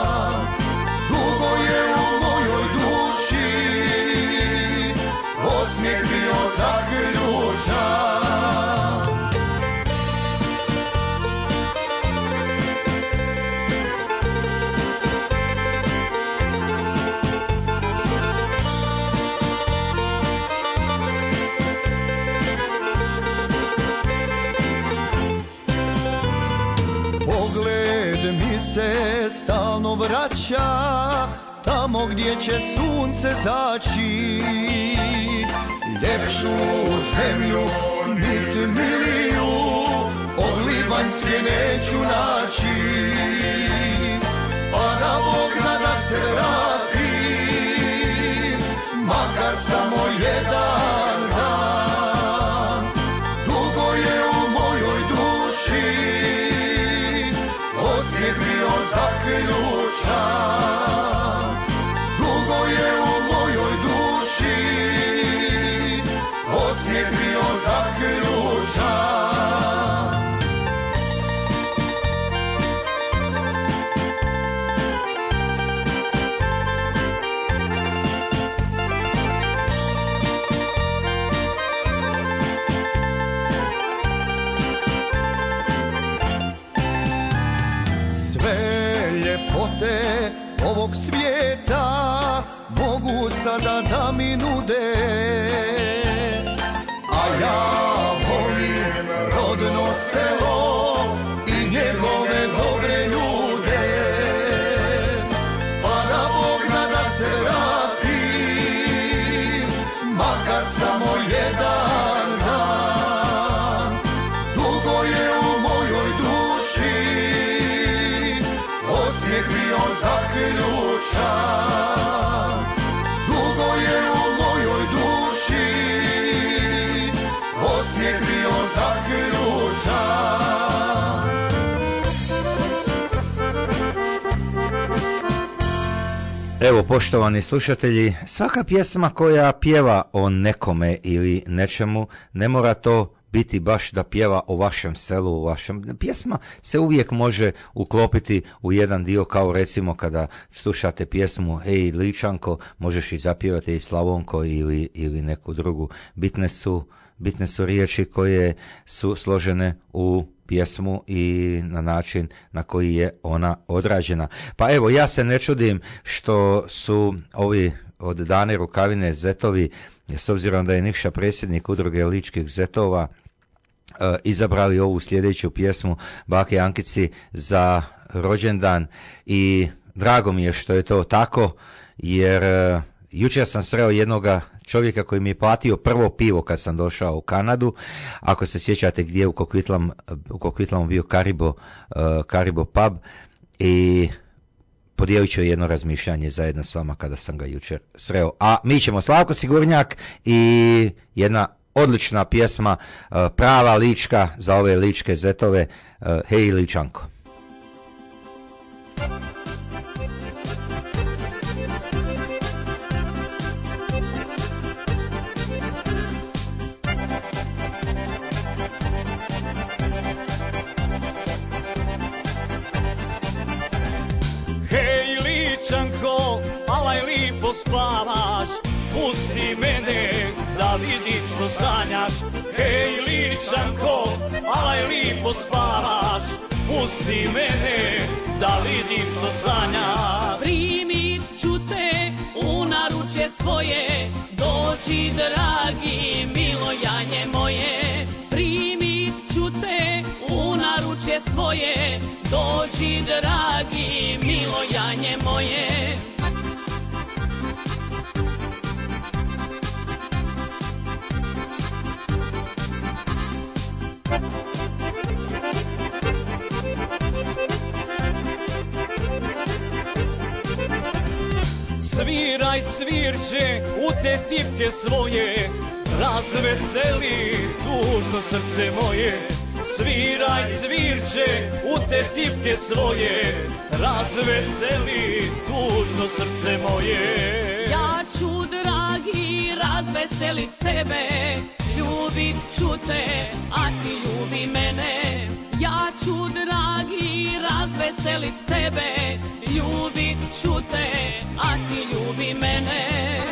Stalno vraća tamo gdje će sunce zaći, ljepšu zemlju nit miliju od Libanjske neću naći. Pa da Bog da se vratim, makar samo jedan dan. Dugo je u mojoj duši osmijeh bio zaključan. Dugo je u mojoj duši osmijeh bio zaključan. Ovog svijeta mogu sada da mi nude, a ja volim rodno selo i njegove dobre ljude. Pa da Bog da se vratim, makar samo jedan dan. Dugo je u mojoj duši osmijeh bio zaključan. Dugo je u mojoj duši osmijeh bio zaključan. Evo, poštovani slušatelji, svaka pjesma koja pjeva o nekome ili nečemu, ne mora to biti baš da pjeva o vašem selu, o vašem. Pjesma se uvijek može uklopiti u jedan dio, kao recimo kada slušate pjesmu Hej Ličanko, možeš i zapjevati i Slavonko ili neku drugu. Bitne su riječi koje su složene u pjesmu i na način na koji je ona odrađena. Pa evo, ja se ne čudim što su ovi od Dane Rukavine zetovi, s obzirom da je Nikša predsjednik udruge Ličkih zetova, izabrali ovu sljedeću pjesmu bake Ankici za rođendan i drago mi je što je to tako, jer jučer sam sreo jednoga čovjeka koji mi je platio prvo pivo kad sam došao u Kanadu. Ako se sjećate gdje je u Coquitlamu bio Karibo pub, i podijelit ću jedno razmišljanje zajedno s vama kada sam ga jučer sreo. A mi ćemo Slavko Sigurnjak i jedna odlična pjesma, prava lička za ove ličke zetove, Hej Ličanko. Hej Ličanko, alaj lipo spavaš, pusti mene da vidim što sanjaš. Hej Ličanko, alaj lipo spavaš, pusti mene da vidim što sanjaš. Primit ću te u naručje naručje svoje, dođi dragi milojanje moje. Primit ću te u naručje svoje, dođi dragi milojanje moje. Sviraj svirče u te tipke svoje, razveseli tužno srce moje. Sviraj svirče u te tipke svoje, razveseli tužno srce moje. Ja ću dragi razveselit tebe, ljubit ću te, a ti ljubi mene. Ja ću dragi razveselit tebe, ljubit ću te, a ti ljubi mene.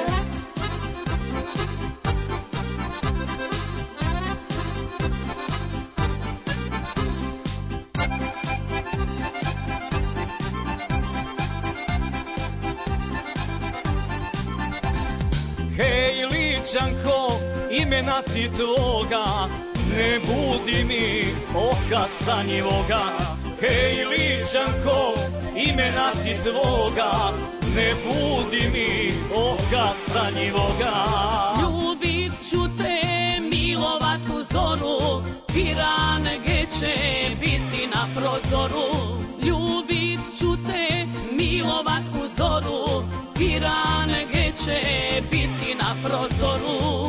Hej ličanko, imena ti tvoga, ne budi mi oka sanjivoga. Hej ličanko, imena ti tvoga, ne budi mi oka sanjivoga. Ljubit ću te, milovat u zoru, pirange će biti na prozoru. Ljubit ću te, milovat u zoru, pirange će biti na prozoru.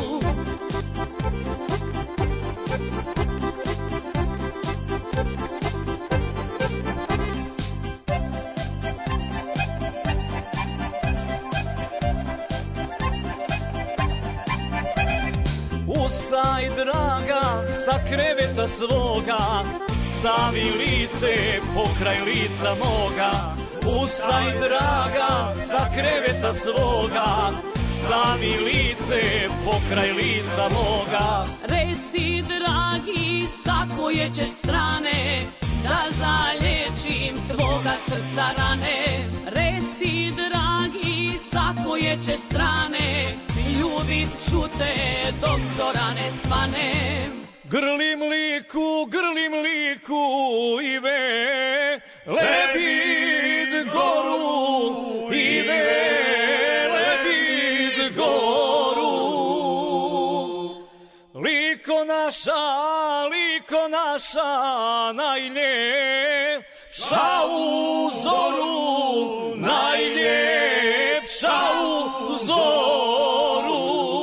Ustaj draga sa kreveta svoga, stavi lice pokraj lica moga. Ustaj draga sa kreveta svoga, stavi lice pokraj lica moga. Reci dragi sa koje ćeš strane, da zalječim tvoga srca rane. Reci dragi sa koje ćeš strane, ljubit ću te dok zora ne svane. Grlim liku i ve, lebid goru i ve, lebid goru. Liko naša najljepša u zoru, najljepša u zoru.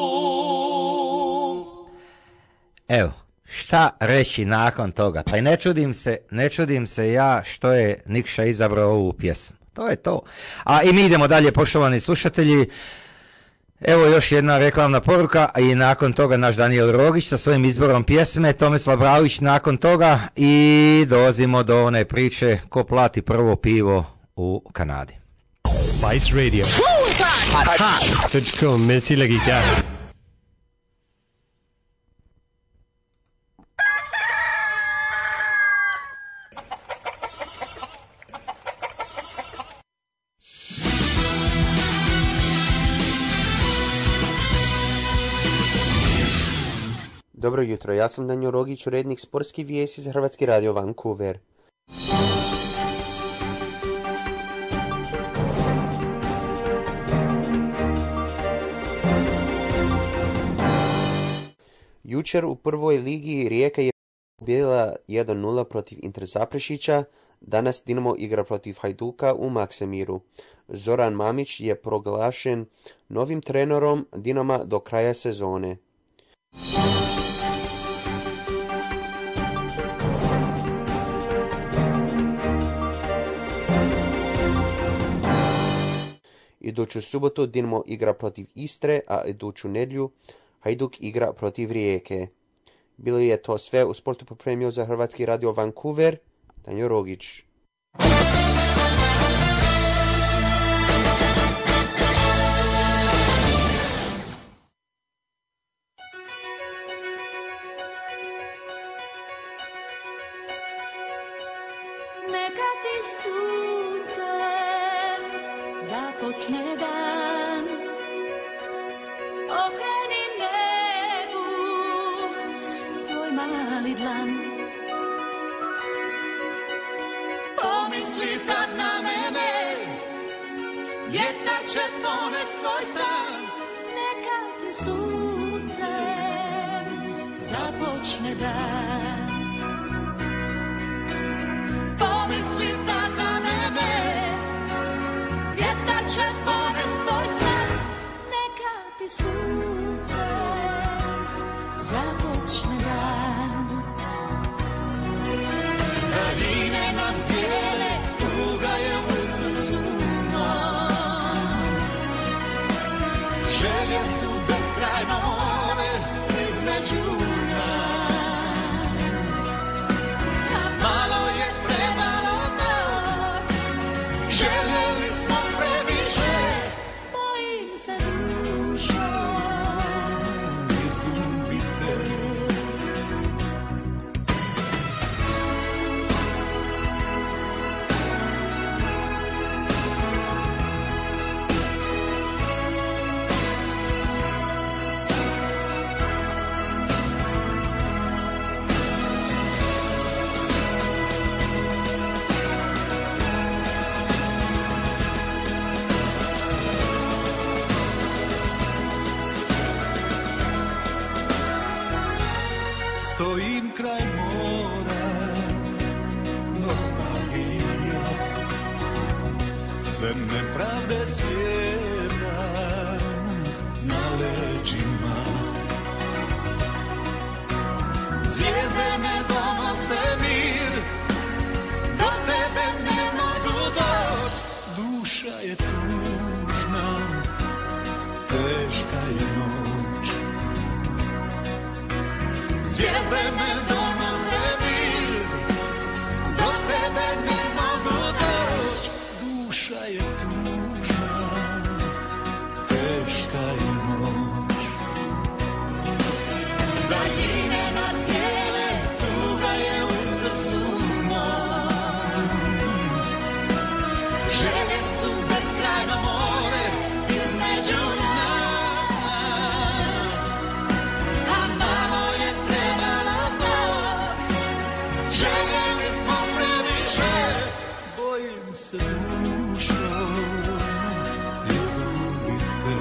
Evo, šta reći nakon toga? Pa i ne čudim se ja što je Nikša izabrao ovu pjesmu. To je to. A i mi idemo dalje, poštovani slušatelji. Evo još jedna reklamna poruka i nakon toga naš Daniel Rogić sa svojim izborom pjesme, Tomislav Braulić nakon toga i dolazimo do one priče ko plati prvo pivo u Kanadi. Spice Radio. Tuđko, merci la guitare. Dobro jutro, ja sam Danjo Rogić, urednik sportskih vijesti za Hrvatski radio Vancouver. Jučer u prvoj ligi Rijeka je pobijedila 1-0 protiv Inter Zaprešića, danas Dinamo igra protiv Hajduka u Maksimiru. Zoran Mamić je proglašen novim trenerom Dinama do kraja sezone. Iduću subotu Dinamo igra protiv Istre, a iduću nedjelju Hajduk igra protiv Rijeke. Bilo je to sve u sportu pripremio za Hrvatski radio Vancouver, Danjo Rogić. Neka ti sunce započne dan, Okreni nebu svoj mali dlan. Pomisli tad na mene, vjetar će ponest tvoj san. Neka ti suncem započne dan. Pomisli tad na mene, vjetar će ponest tvoj san. Neka ti suncem započne dan. Daljine nas dijele, tuga je u srcu mom. Želje su beskrajno more između nas. A malo je premalo tog, željeli smo previše. Bojim se dušo Izgubite. Stojim kraj mora, nostalgija, sve nepravde svijeta na leđima. Zvijezde ne donose mir, do tebe ne mogu doć. Duša je tužna, teška je noć. Zvijezde ne donose mir, do tebe ne mogu doć. Duša je tužna, teška je noć. Daljine nas dijele, tuga je u srcu mom. Želje su beskrajno more između nas. A malo je premalo tog, željeli smo previše. Bojim se dušo, izgubite.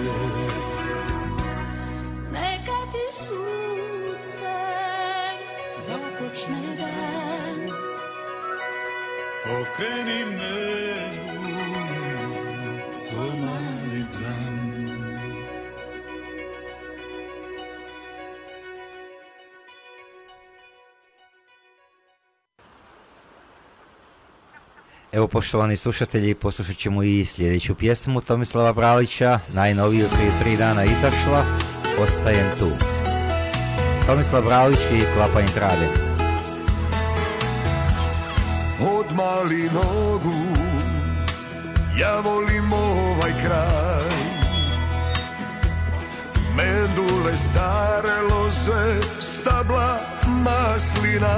neka ti suncem započne dan. Okrenim nebu svoj mali dlan. Evo, poštovani slušatelji, poslušat ćemo i sljedeću pjesmu Tomislava Bralića, najnoviju, prije 3 dana izašla, Ostajem tu. Tomislav Bralić i Klapanje trave. Od mali nogu ja volim ovaj kraj, mendule stare loze, stabla maslina,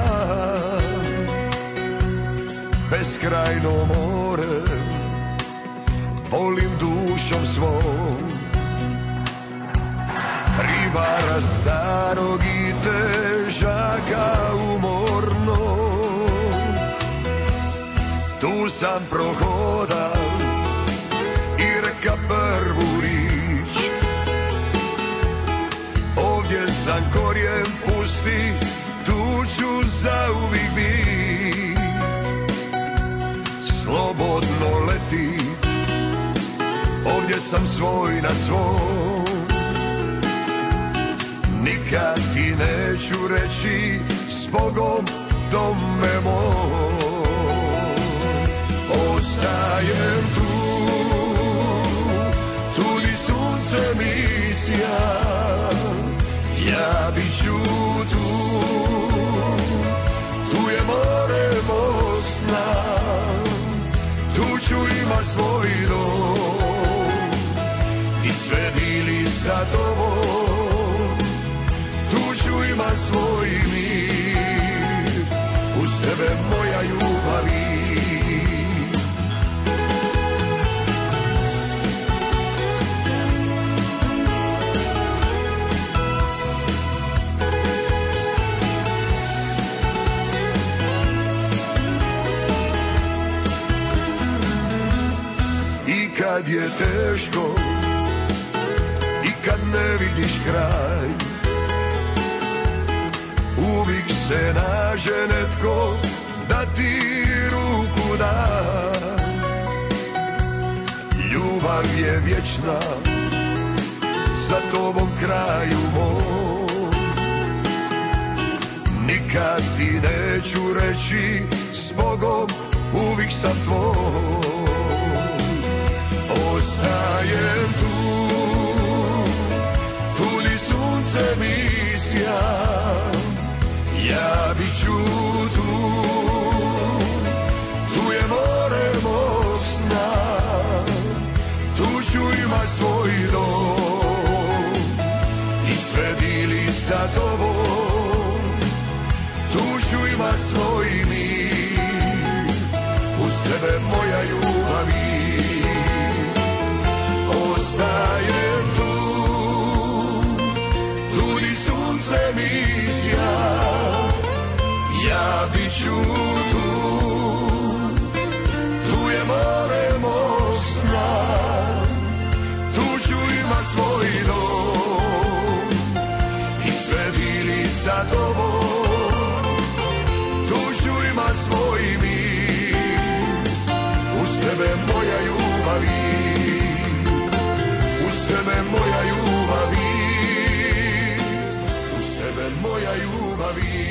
beskrajno more volim dušom svom, ribara starog i težaka umorno. Tu sam prohodal i reka prvu rič, ovdje sam korijen pusti, tu ću zauvijek bit. Slobodno letit, ovdje sam svoj na svom, nikad ti neću reći s Bogom dome moj. Ostajem tu, tu di sunce mi sja, ja bit ću tu, tu je more mog sna, tu ću imat svoj dom i sve dili sa tobom, tu ću imat svoj mir, uz tebe moja ljubavi. kad je teško i kad ne vidiš kraj, uvijek se nađe netko da ti ruku da. Ljubav je vječna, za tobom kraju moj. Nikad ti neću reći s Bogom, uvijek sam tvoj. Ostajem tu, tu di sunce mi sja. Ja bit ću tu, tu je more mog sna. Tu ću imat svoj dom i sve dili sa tobom. Tu ću imat svoj mir, uz tebe moja ljubavi. Ostajem tu, tu di sunce mi sja. Ja bit ću tu, tu je more mog sna. Tu ću imat svoj dom i sve bili sa tobom. Tu ću imat svoj mir, uz tebe moja ljubavi. Uz tebe moja ljubavi, uz tebe moja ljubavi.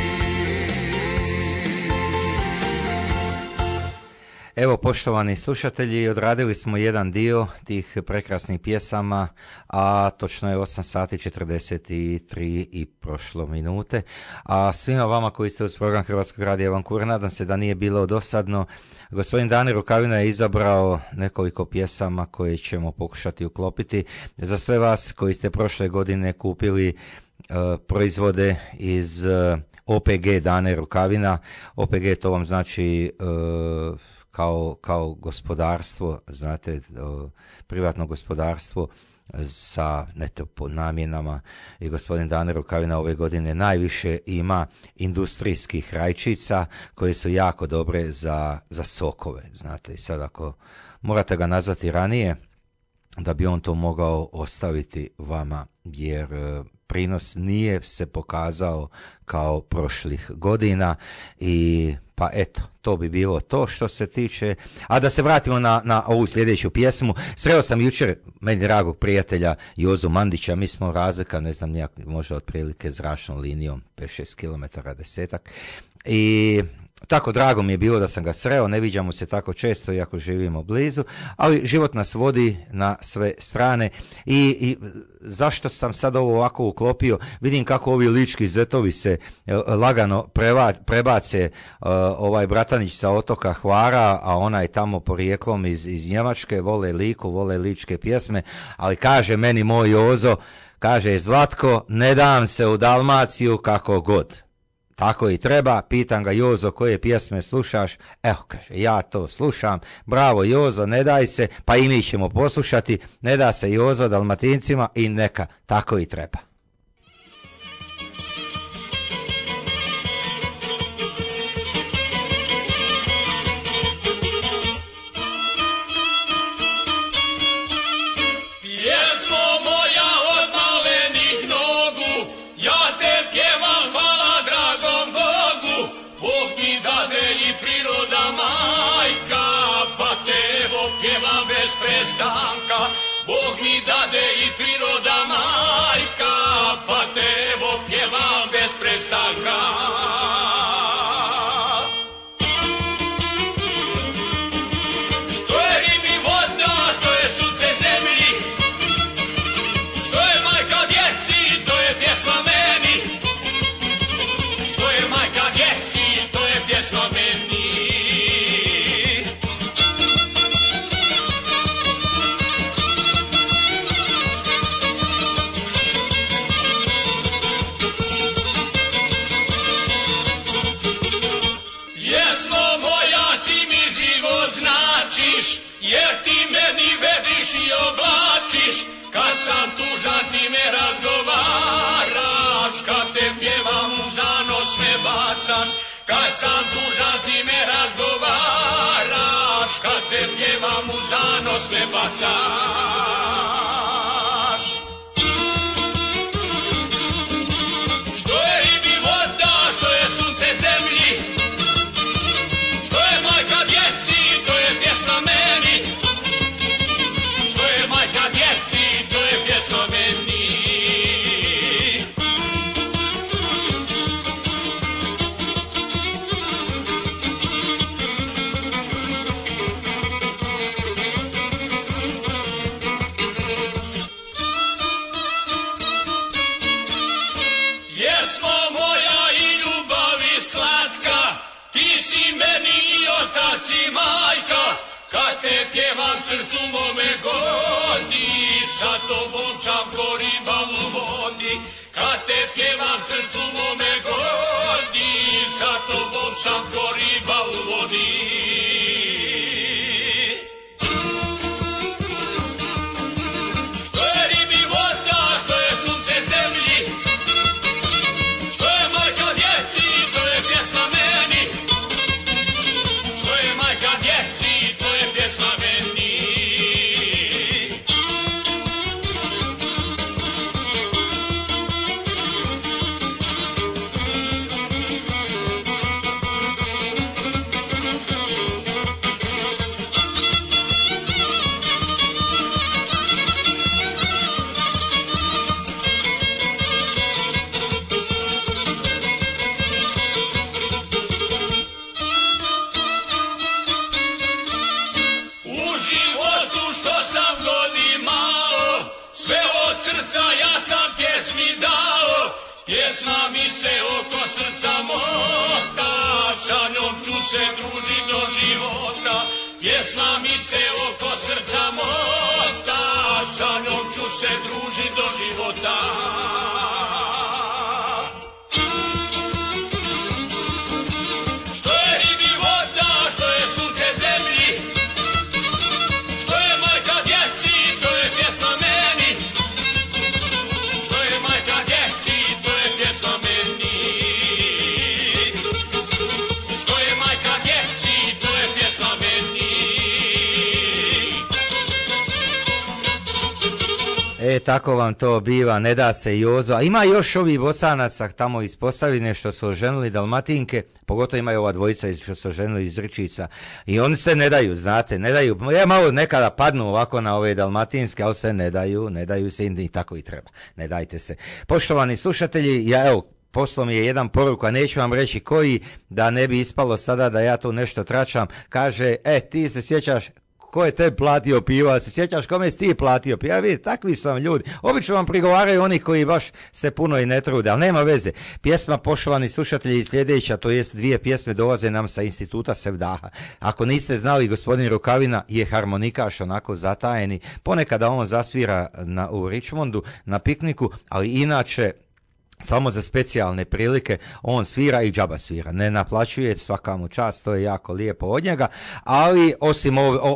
Evo, poštovani slušatelji, odradili smo jedan dio tih prekrasnih pjesama, a točno je 8 sati 43 i prošlo minute. A svima vama koji ste uz program Hrvatskog radija Vancouver, nadam se da nije bilo dosadno. Gospodin Dani Rukavina je izabrao nekoliko pjesama koje ćemo pokušati uklopiti. Za sve vas koji ste prošle godine kupili proizvode iz OPG Dane Rukavina. OPG to vam znači kao gospodarstvo, znate, privatno gospodarstvo sa namjenama, i gospodin Dane Rukavina ove godine najviše ima industrijskih rajčica koje su jako dobre za sokove, znate. I sad ako morate ga nazvati ranije da bi on to mogao ostaviti vama, jer prinos nije se pokazao kao prošlih godina. I pa eto, to bi bilo to što se tiče. A da se vratimo na ovu sljedeću pjesmu. Sreo sam jučer meni dragog prijatelja Jozu Mandića. Mi smo razlika, ne znam, možda otprilike zračnom linijom 5-6 km, 10. I tako drago mi je bilo da sam ga sreo, ne viđamo se tako često iako živimo blizu, ali život nas vodi na sve strane. I zašto sam sad ovo ovako uklopio? Vidim kako ovi lički zetovi se lagano prebace, ovaj bratanić sa otoka Hvara, a onaj tamo porijeklom iz Njemačke, vole Liku, vole ličke pjesme, ali kaže meni moj Jozo, kaže Zlatko, ne dam se u Dalmaciju kako god. Tako i treba. Pitam ga, Jozo, koje pjesme slušaš? Evo, kaže, ja to slušam. Bravo, Jozo, ne daj se, pa i mi ćemo poslušati. Ne da se, Jozo, Dalmatincima, i neka, tako i treba. Bog mi dade i priroda majka, pa te evo pjevam bez prestanka. Što je ribi voda, što je sunce zemlji, što je majka djeci, to je pjesma meni. Što je majka djeci, to je pjesma meni. Jer ti meni vediš i oblačiš, kad sam tužan ti me razgovaraš, kad te pjevam u zanos me bacaš, kad sam tužan ti me razgovaraš, bacaš, kad te pjevam u zanos me bacaš. Što je ribi voda, što je sunce zemlji, što je majka djeci, to je pjesma meni. Što je majka djeci, to je pjesma meni. Pjesmo moja i ljubavi slatka, ti si meni i otac i majka. Kad te pjevam srcu mome godi, sa tobom sam ko riba u vodi. Kad te pjevam srcu mome godi, sa tobom sam ko riba u vodi. Što je ribi voda, što je sunce zemlji, što je majka djeci, to je pjesma meni. Što je majka djeci, to je pjesma meni. U životu što sam god imao, sve od srca ja sam pjesmi dao. Pjesma mi se oko srca mota, sa njom ću se družit do života. Pjesma mi se oko srca mota, sa njom ću se družit do života. Što je ribi voda, što je sunce zemlji, što je majka djeci, to je pjesma meni. Što je majka djeci, to je pjesma meni. Što je majka djeci, to je pjesma meni. Tako vam to biva, ne da se Jozo. A ima još ovih Bosanaca tamo iz Posavine što su oženili Dalmatinke, pogotovo imaju ova dvojica što su oženili iz Rčica. I oni se ne daju, znate, ne daju. Ja malo nekada padnu ovako na ove dalmatinske, ali se ne daju se i tako i treba. Ne dajte se. Poštovani slušatelji, poslao mi je jedan poruk, a neću vam reći koji, da ne bi ispalo sada da ja tu nešto tračam. Kaže, ti se sjećaš ko je te platio piva, se sjećaš kome si ti platio piva, vidite, takvi su vam ljudi. Obično vam prigovaraju oni koji baš se puno i ne trude, ali nema veze. Pjesma, poštovani slušatelji, sljedeća, to jest dvije pjesme dolaze nam sa instituta Sevdaha. Ako niste znali, gospodin Rukavina je harmonikaš, onako zatajeni, ponekada on zasvira u Richmondu na pikniku, ali inače samo za specijalne prilike on svira i džaba svira. Ne naplaćuje, svaka mu čast, to je jako lijepo od njega, ali osim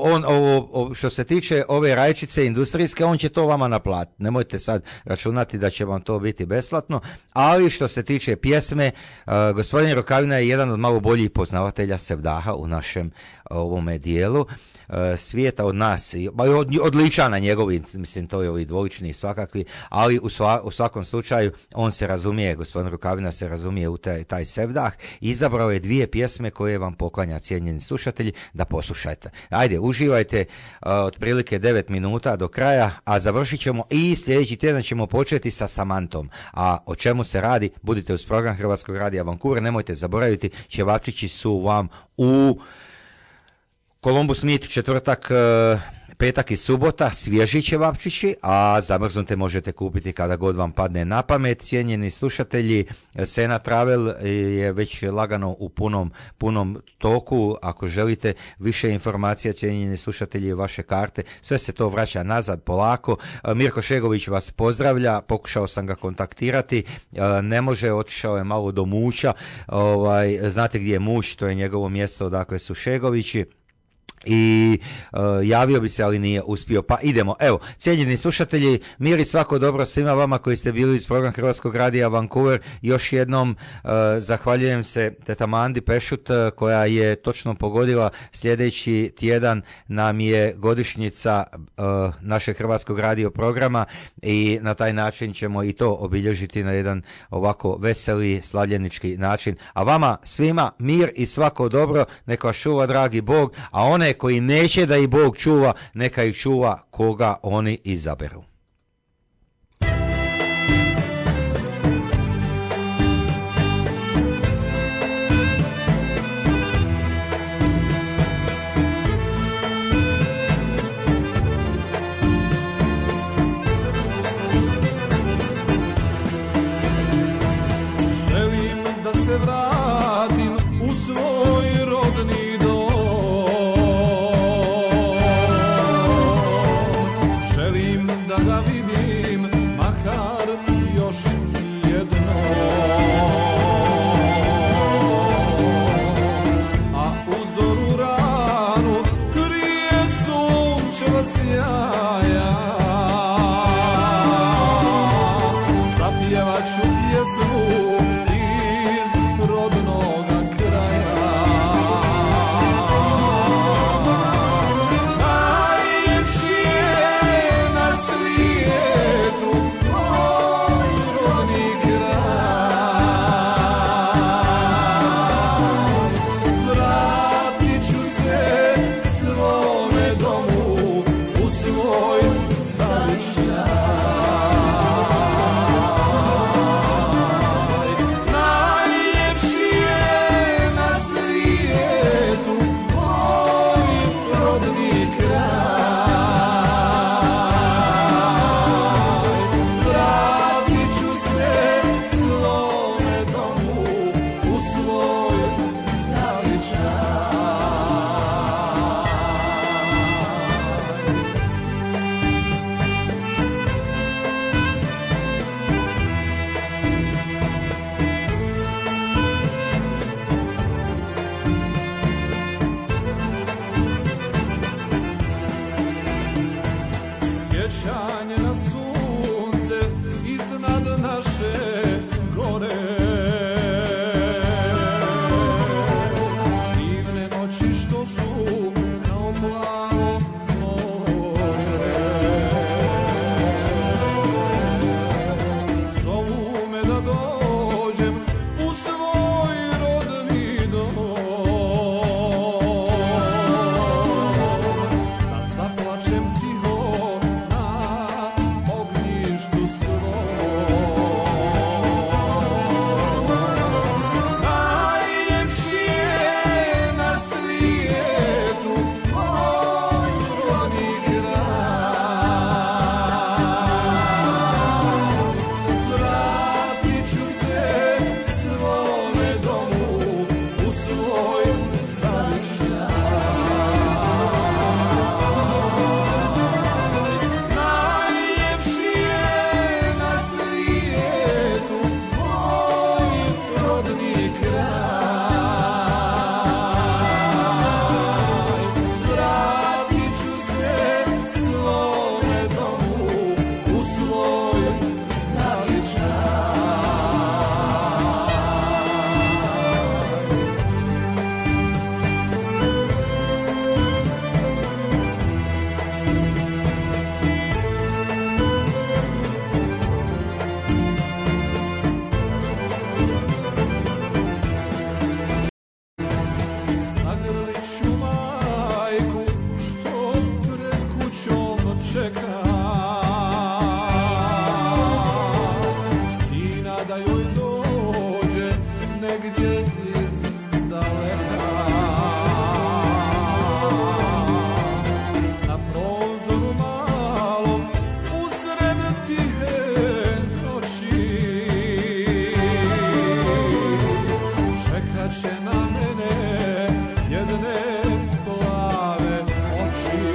što se tiče ove rajčice industrijske, on će to vama naplatiti. Nemojte sad računati da će vam to biti besplatno, ali što se tiče pjesme, gospodin Rukavina je jedan od malo boljih poznavatelja Sevdaha u našem ovome dijelu svijeta od nas, od Ličana njegovi, mislim to je ovi dvolični svakakvi, ali u svakom slučaju on se razumije, gospodin Rukavina se razumije u taj Sevdah. Izabrao je dvije pjesme koje vam poklanja, cijenjeni slušatelji, da poslušajte. Ajde, uživajte otprilike 9 minuta do kraja, a završit ćemo i sljedeći tjedan ćemo početi sa Samantom. A o čemu se radi? Budite uz program Hrvatskog radija Vancouver, nemojte zaboraviti, ćevačići su vam u Columbus Meat četvrtak, petak i subota, svježi ćevapčići, a zamrznute možete kupiti kada god vam padne na pamet. Cijenjeni slušatelji, Sena Travel je već lagano u punom toku. Ako želite više informacija, cijenjeni slušatelji, vaše karte, sve se to vraća nazad polako. Mirko Šegović vas pozdravlja, pokušao sam ga kontaktirati, ne može, otišao je malo do Muća. Znate gdje je Muć, to je njegovo mjesto odakle su Šegovići. i javio bi se, ali nije uspio. Pa idemo. Evo, cijenjeni slušatelji, mir i svako dobro svima vama koji ste bili iz programa Hrvatskog radija Vancouver. Još jednom zahvaljujem se teta Mandi Pešut koja je točno pogodila, sljedeći tjedan nam je godišnjica našeg Hrvatskog radio programa i na taj način ćemo i to obilježiti na jedan ovako veseli, slavljenički način. A vama svima mir i svako dobro, neka vas čuva dragi Bog, a one koji neće da ih Bog čuva, neka ih čuva koga oni izaberu. Želim da se vratim u svoj rodni dom. Želim da ga vidim makar još jednom. A uzoru ranu krije sunčeva sjaja. Zapjevat ću pjesmu iz rodnoga kraja. Najljepši je na svijetu moj rodni kraj. Vratit ću se svome domu u svoj zavičaj. Sjećanje na sunce iznad naše gore. Divne noći što su kao plavo more. Zovu me da dođem u svoj rodni dom. Da zaplačem tiho na ognjištu svom. Najljepši je na svijetu moj rodni kraj. Vratit ću se svome domu u svoj zavičaj. Najljepši je na svijetu moj rodni kraj. Vratit ću se svome domu u svoj zavičaj. Zagrlit ću majku što pred kućom čeka. Sina da joj dođe negdje iz daleka. Na prozoru malom usred tihe noći čekat će na mene jedne plave oči.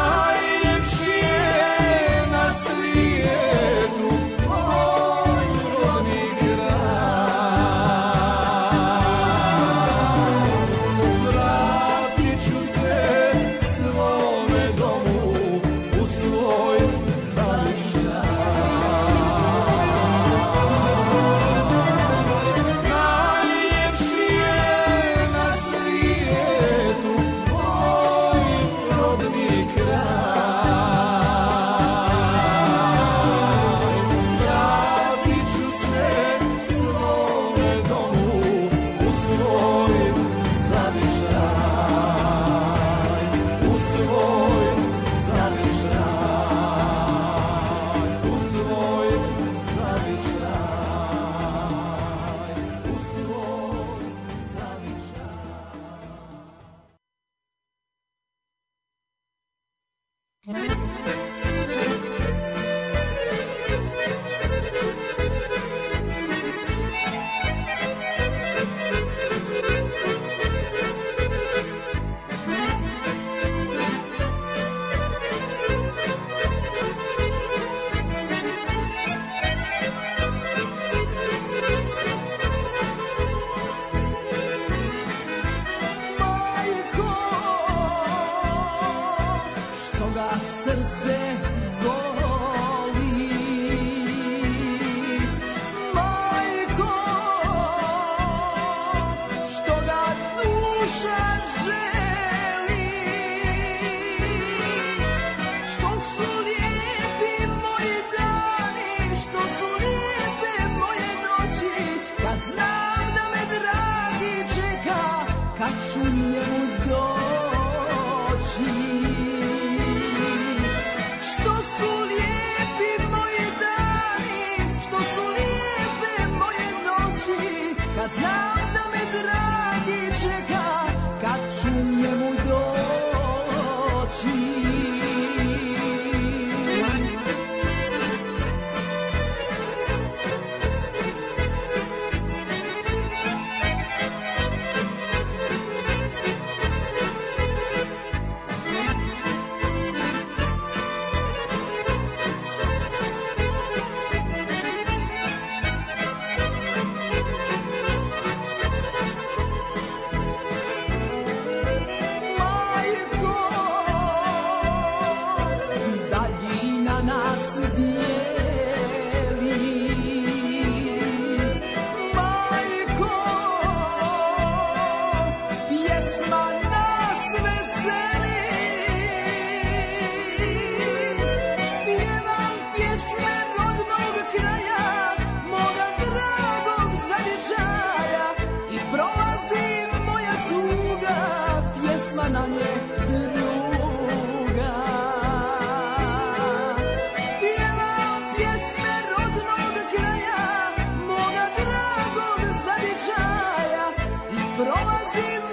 Najljepši je na svijetu moj srce boli. Majko, što ga duša želi, što su lijepi moji dani, što su lijepe moje noći, kad znam da me dragi čeka, kad ću njemu doći. Što su lijepi moji dani, što su lijepe moje noći, kad znam da me dragi čeka, kad ću njemu doći. Majko, daljina nas dijeli. Majko, pjesma nas veseli. Pjevam pjesme rodnog kraja, moga dragog zavičaja, i prolazi moja tuga, pjesma nam je druga. Pjevam pjesme rodnog kraja, moga dragog zavičaja, i prolazi